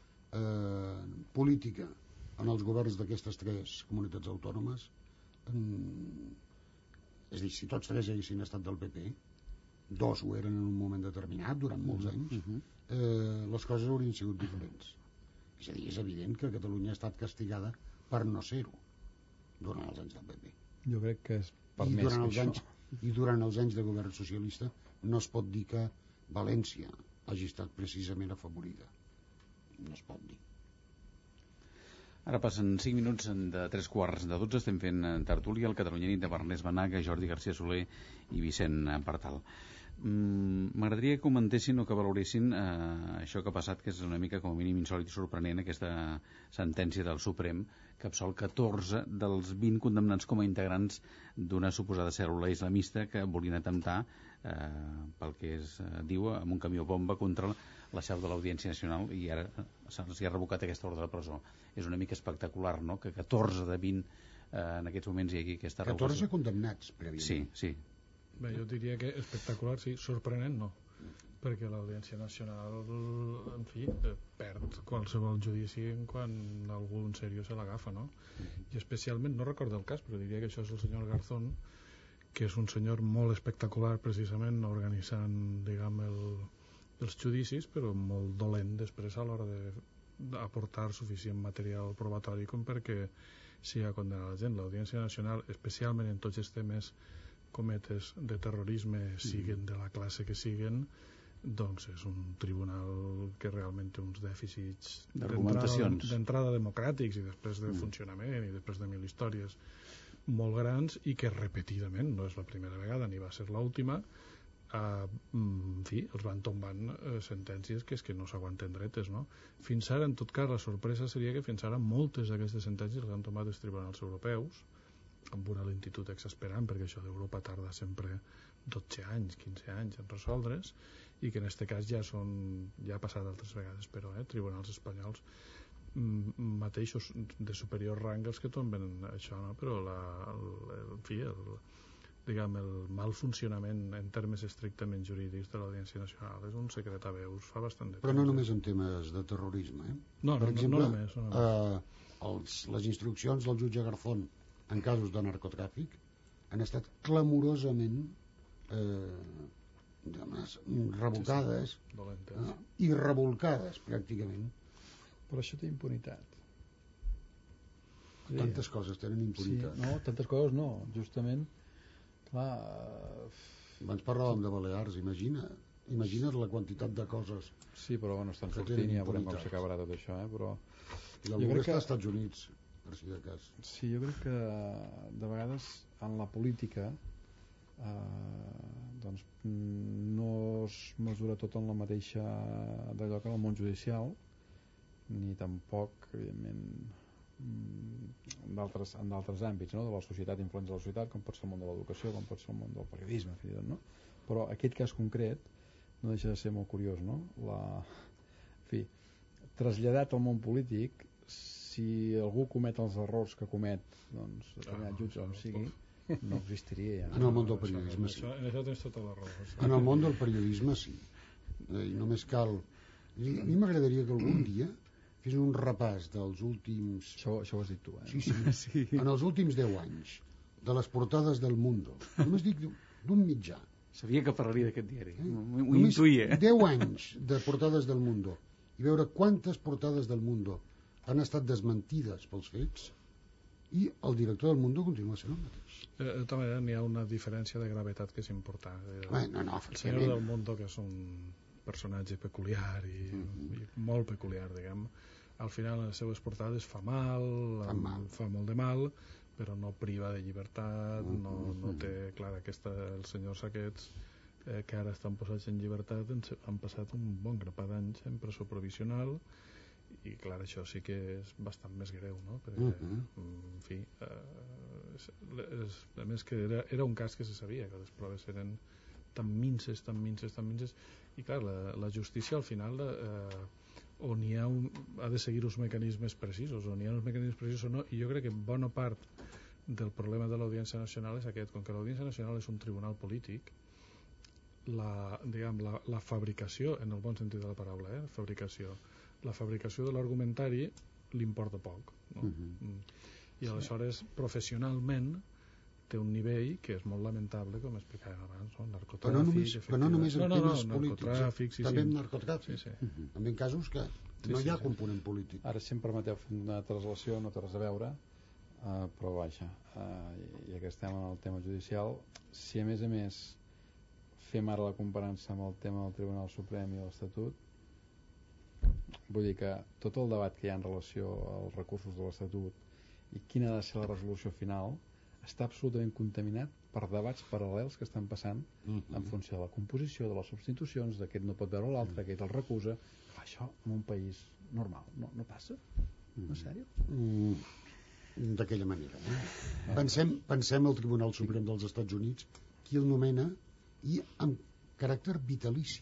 política en els governs d'aquestes tres comunitats autònomes, és a dir, si tots tres haguessin estat del PP, dos ho eren en un moment determinat, durant molts anys, les coses haurien sigut diferents. És a dir, és evident que Catalunya ha estat castigada per no ser-ho durant els anys del PP. Jo crec que és per més que això. I durant els anys de govern socialista no es pot dir que València hagi estat precisament afavorida. No es pot dir. Ara passen 5 minuts de 3:15. Estem fent tertúlia al Catalunya Nit de Ernest Benach, Jordi García Soler i Vicent Partal. M'agradaria que comentessin o que valoressin això que ha passat, que és una mica com a mínim insòlit i sorprenent, aquesta sentència del Suprem que absol 14 dels 20 condemnats com a integrants d'una suposada cèl·lula islamista que volien atemptar pel que es diu amb un camió bomba contra la seu de l'Audiència Nacional, i ara se'ls ha revocat aquesta ordre de presó. És una mica espectacular, no?, que 14 de 20 en aquests moments hi hagi aquesta revocació. 14 condemnats prèviament. Sí. Bé, jo diria que espectacular, sí, sorprenent no, perquè l'Audiència Nacional, en fi, perd qualsevol judici quan algú en sèrio se l'agafa, no? I especialment, no recordo el cas, però diria que això és el senyor Garzón, que és un senyor molt espectacular precisament organitzant, diguem, els judicis, però molt dolent després a l'hora d'aportar suficient material probatori com perquè sigui a condenar la gent. L'Audiència Nacional, especialment en tots els temes cometes de terrorisme, siguen de la classe que siguen, doncs és un tribunal que realment té uns dèficits d'entrada democràtics i després de funcionament i després de 1000 històries molt grans, i que repetidament, no és la primera vegada ni va ser l'última, en fi, els van tombant sentències que és que no s'aguanten dretes, no? Fins ara, en tot cas, la sorpresa seria que fins ara moltes d'aquestes sentències les han tombat els tribunals europeus amb una lentitud exasperant, perquè això d'Europa tarda sempre 12 anys, 15 anys en resoldre's, i que en aquest cas ja ha passat altres vegades, però tribunals espanyols mateixos de superior rang els que tomben això, no? Però el mal funcionament en termes estrictament jurídics de l'Audiència Nacional és un secret a veus fa bastant de temps. Però no només en temes de terrorisme, No, per exemple, no només. Les instruccions del jutge Garzón en casos de narcotràfic han estat clamorosament revocades i revolcades pràcticament. Però això té impunitat. Tantes coses tenen impunitat. Sí, no, tantes coses no, justament, clar... Abans parlàvem de Balears, imagina't la quantitat de coses. Sí, però bueno, estan sortint i ja veurem com s'acabarà tot això, però... I algú està als Estats Units, per si de cas. Sí, jo crec que de vegades en la política doncs no es mesura tot en la mateixa d'allò que en el món judicial, ni tampoc, evidentment, en d'altres àmbits, no? De la societat, influents de la societat, com pot ser el món de l'educació, com pot ser el món del periodisme, fins i tot, no? Però aquest cas concret no deixa de ser molt curiós, no? En fi, traslladat al món polític, si algú comet els errors que comet, doncs, determinat jutge on sigui, no existiria ja. En el món del periodisme sí. En això tens tota la raó. En el món del periodisme sí. I només cal... A mi m'agradaria que algun dia fes un repàs dels últims... Això ho has dit tu, eh? Sí. En els últims 10 anys, de les portades del Mundo. Només dic d'un mitjà. Sabia que parlaria d'aquest diari. Ho Només intuïa. 10 anys de portades del Mundo. I veure quantes portades del Mundo han estat desmentides pels fets i el director del Mundo continua sent el mateix. De tota manera, n'hi ha una diferència de gravetat que és important. No, el senyor del Mundo, que és un personatge peculiar i molt peculiar, diguem, al final les seves portades fa mal, fa molt de mal, però no priva de llibertat, no té, clar, els senyors aquests que ara estan posats en llibertat han passat un bon grapat d'anys en presó provisional i clar, això sí que és bastant més greu, no? Perquè, en fi, a més que era un cas que se sabia que les proves eren tan minces, i clar, la justícia al final on hi ha ha de seguir uns mecanismes precisos, on hi ha uns mecanismes precisos o no, i jo crec que bona part del problema de l'Audiència Nacional és aquest, com que l'Audiència Nacional és un tribunal polític, la fabricació, en el bon sentit de la paraula, la fabricació de l'argumentari li importa poc, no? I aleshores professionalment té un nivell que és molt lamentable, com explicàvem abans, no? Narcotràfic, però no només en temes polítics, també en narcotràfic, també en casos que no hi ha component polític. Ara, si em permeteu fer una translació, no té res a veure, però vaja, ja que estem en el tema judicial, si a més fem ara la comparança amb el tema del Tribunal Suprem i l'Estatut, vull dir que tot el debat que hi ha en relació als recursos de l'Estatut i quina ha de ser la resolució final està absolutament contaminat per debats paral·lels que estan passant en funció de la composició, de les substitucions, d'aquest no pot veure l'altre, aquest el recusa. Això en un país normal no passa? En sèrio? D'aquella manera. Pensem el Tribunal Suprem dels Estats Units, qui el nomena i amb caràcter vitalici.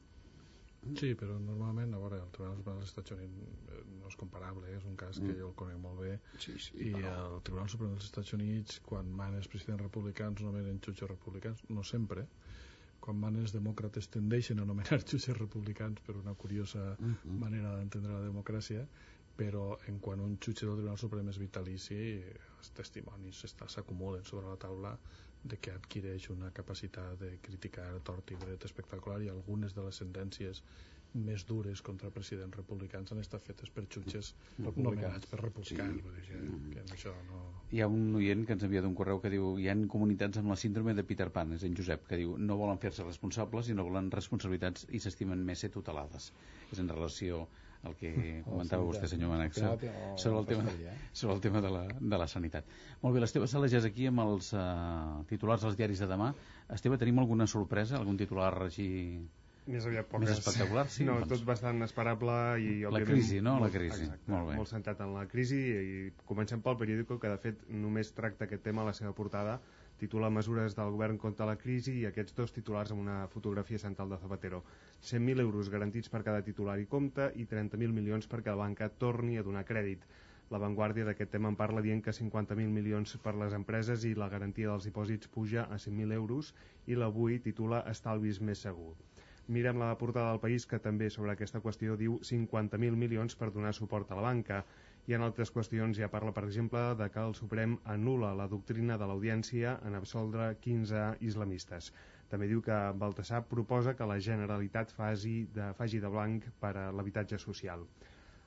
Sí, però normalment, a veure, el Tribunal Suprem dels Estats Units no és comparable, és un cas que jo el conec molt bé, i el Tribunal Suprem dels Estats Units, quan manen els presidents republicans, nomenen jutges republicans, no sempre. Quan manen els demòcrates tendeixen a nomenar jutges republicans per una curiosa manera d'entendre la democràcia, però en quan un jutge del Tribunal Suprem és vitalici, els testimonis s'acumulen sobre la taula de que adquireix una capacitat de criticar tort i dret espectacular, i algunes de les sentències més dures contra presidents republicans han estat fetes per jutges nomenats per republicans. Que això no... Hi ha un oient que ens envia un correu que diu: hi ha comunitats amb la síndrome de Peter Pan, és en Josep, que diu no volen fer-se responsables i no volen responsabilitats i s'estimen més ser tutelades. És en relació el que comentava vostè, senyor Manac, sobre el tema de la sanitat. Molt bé, l'Esteve Sales ja és aquí amb els titulars dels diaris de demà. Esteve, tenim alguna sorpresa? Algun titular així més espectacular? Sí, no, tot bastant esperable i la crisi, no? La crisi. Exacte, molt bé. Molt centrat en la crisi, i comencem pel periòdico, que de fet només tracta aquest tema a la seva portada. Titula Mesures del govern contra la crisi, i aquests dos titulars amb una fotografia central de Zapatero. 100.000 euros garantits per cada titular i compte i 30.000 milions perquè la banca torni a donar crèdit. La Vanguardia d'aquest tema en parla dient que 50.000 milions per les empreses i la garantia dels dipòsits puja a 100.000 euros, i l'Avui titula Estalvis més segur. Mirem la portada del País, que també sobre aquesta qüestió diu 50.000 milions per donar suport a la banca. I en altres qüestions ja parla, per exemple, de que el Suprem anul·la la doctrina de l'Audiència en absoldre 15 islamistes. També diu que Baltasar proposa que la Generalitat faci de blanc per a l'habitatge social.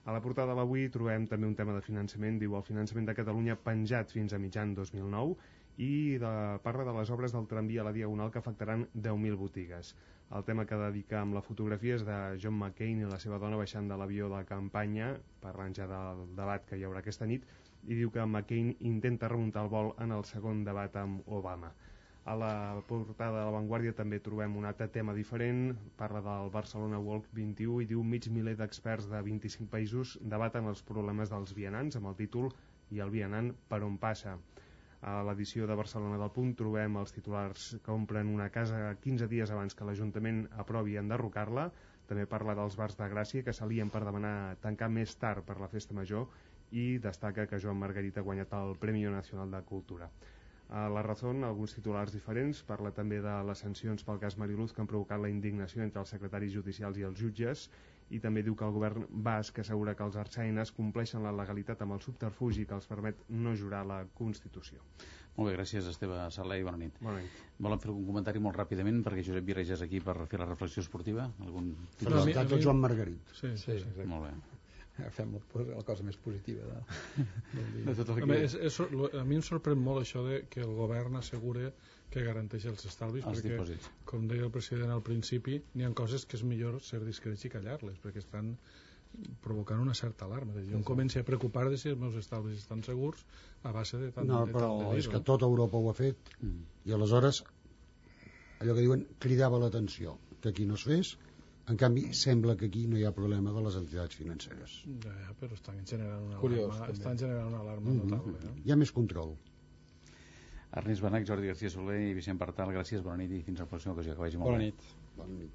A la portada d'avui trobem també un tema de finançament, diu el finançament de Catalunya penjat fins a mitjan 2009 i parla de les obres del tramvia a la Diagonal que afectaran 10.000 botigues. El tema que dedica amb la fotografia és de John McCain i la seva dona baixant de l'avió de campanya, parlant ja del debat que hi haurà aquesta nit, i diu que McCain intenta remuntar el vol en el segon debat amb Obama. A la portada de La Vanguardia també trobem un altre tema diferent, parla del Barcelona Walk 21 i diu mig miler d'experts de 25 països debaten els problemes dels vianants amb el títol "I el vianant per on passa?". A l'edició de Barcelona del Punt trobem els titulars que omplen una casa 15 dies abans que l'Ajuntament aprovi enderrocar-la. També parla dels bars de Gràcia que s'alien per demanar tancar més tard per la festa major i destaca que Joan Margarita ha guanyat el Premi Nacional de Cultura. A La Razón, alguns titulars diferents, parla també de les sancions pel cas Mariluz que han provocat la indignació entre els secretaris judicials i els jutges i també diu que el govern basc assegura que els artsaines compleixen la legalitat amb el subterfugi que els permet no jurar la Constitució. Molt bé, gràcies Esteve Salé i bona nit. Bona nit. Volen fer algun comentari molt ràpidament perquè Josep Vira ja és aquí per fer la reflexió esportiva? Felicitats al Joan Margarit. Sí. Molt bé. Fem la cosa més positiva de tot el que... A mi em sorprèn molt això de que el govern assegura que garanteix els estalvis perquè, com deia el president al principi, n'hi ha coses que és millor ser discrets i callar-les perquè estan provocant una certa alarma. Jo em començo a preocupar de si els meus estalvis estan segurs a base de tant No, però és que tota Europa ho ha fet i aleshores allò que diuen cridava l'atenció que aquí no es fes. En canvi, sembla que aquí no hi ha problema de les entitats financeres. Ja, però estan generant una alarma notable. Hi ha més control. Ernest Benach, Jordi García Soler i Vicent Partal, gràcies, bona nit i fins a la pròxima ocasió. Que vagi molt bé. Bona nit.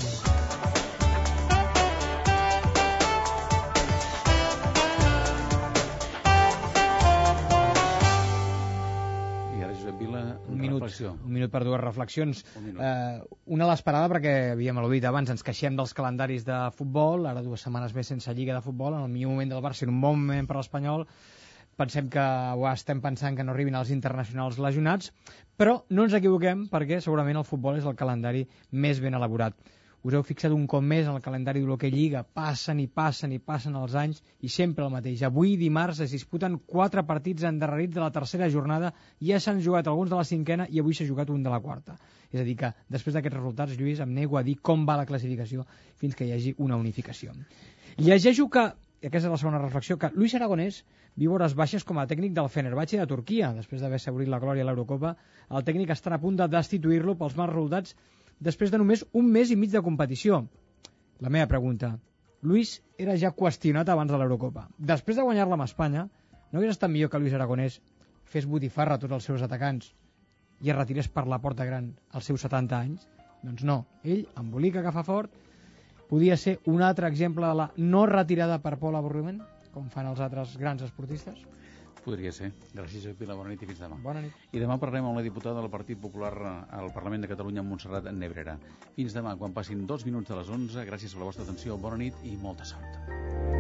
Un minut per dues reflexions. Una a l'esperada perquè havíem al·ludit abans, ens queixem dels calendaris de futbol, ara 2 setmanes més sense lliga de futbol, en el millor moment del Barça, en un bon moment per l'Espanyol, estem pensant que no arribin els internacionals lesionats, però no ens equivoquem perquè segurament el futbol és el calendari més ben elaborat. Us heu fixat un cop més en el calendari de l'Hockey Lliga, passen els anys i sempre el mateix. Avui, dimarts, es disputen 4 partits endarrerits de la tercera jornada, ja s'han jugat alguns de la 5ª i avui s'ha jugat un de la 4ª. És a dir que, després d'aquests resultats, Lluís, em nego a dir com va la classificació fins que hi hagi una unificació. Llegeixo que, i aquesta és la segona reflexió, que Luis Aragonès viu hores baixes com a tècnic del Fenerbahçe de Turquia. Després d'haver assegurit la glòria a l'Eurocopa, el tècnic està a punt de destituir-lo pels mals resultats després de només un mes i mig de competició. La meva pregunta: Luis era ja qüestionat abans de l'Eurocopa. Després de guanyar-la amb Espanya, no hauria estat millor que Luis Aragonès fes botifarra a tots els seus atacants i es retirés per la porta gran als seus 70 anys? Doncs no, ell embolica que fa fort. Podia ser un altre exemple de la no retirada per Paul Aburriment, com fan els altres grans esportistes? Podria ser. Gràcies, Josep Vila. Bona nit i fins demà. Bona nit. I demà parlarem amb la diputada del Partit Popular al Parlament de Catalunya, Montserrat Nebrera. Fins demà, quan passin 2 minuts de les 11. Gràcies per la vostra atenció. Bona nit i molta sort.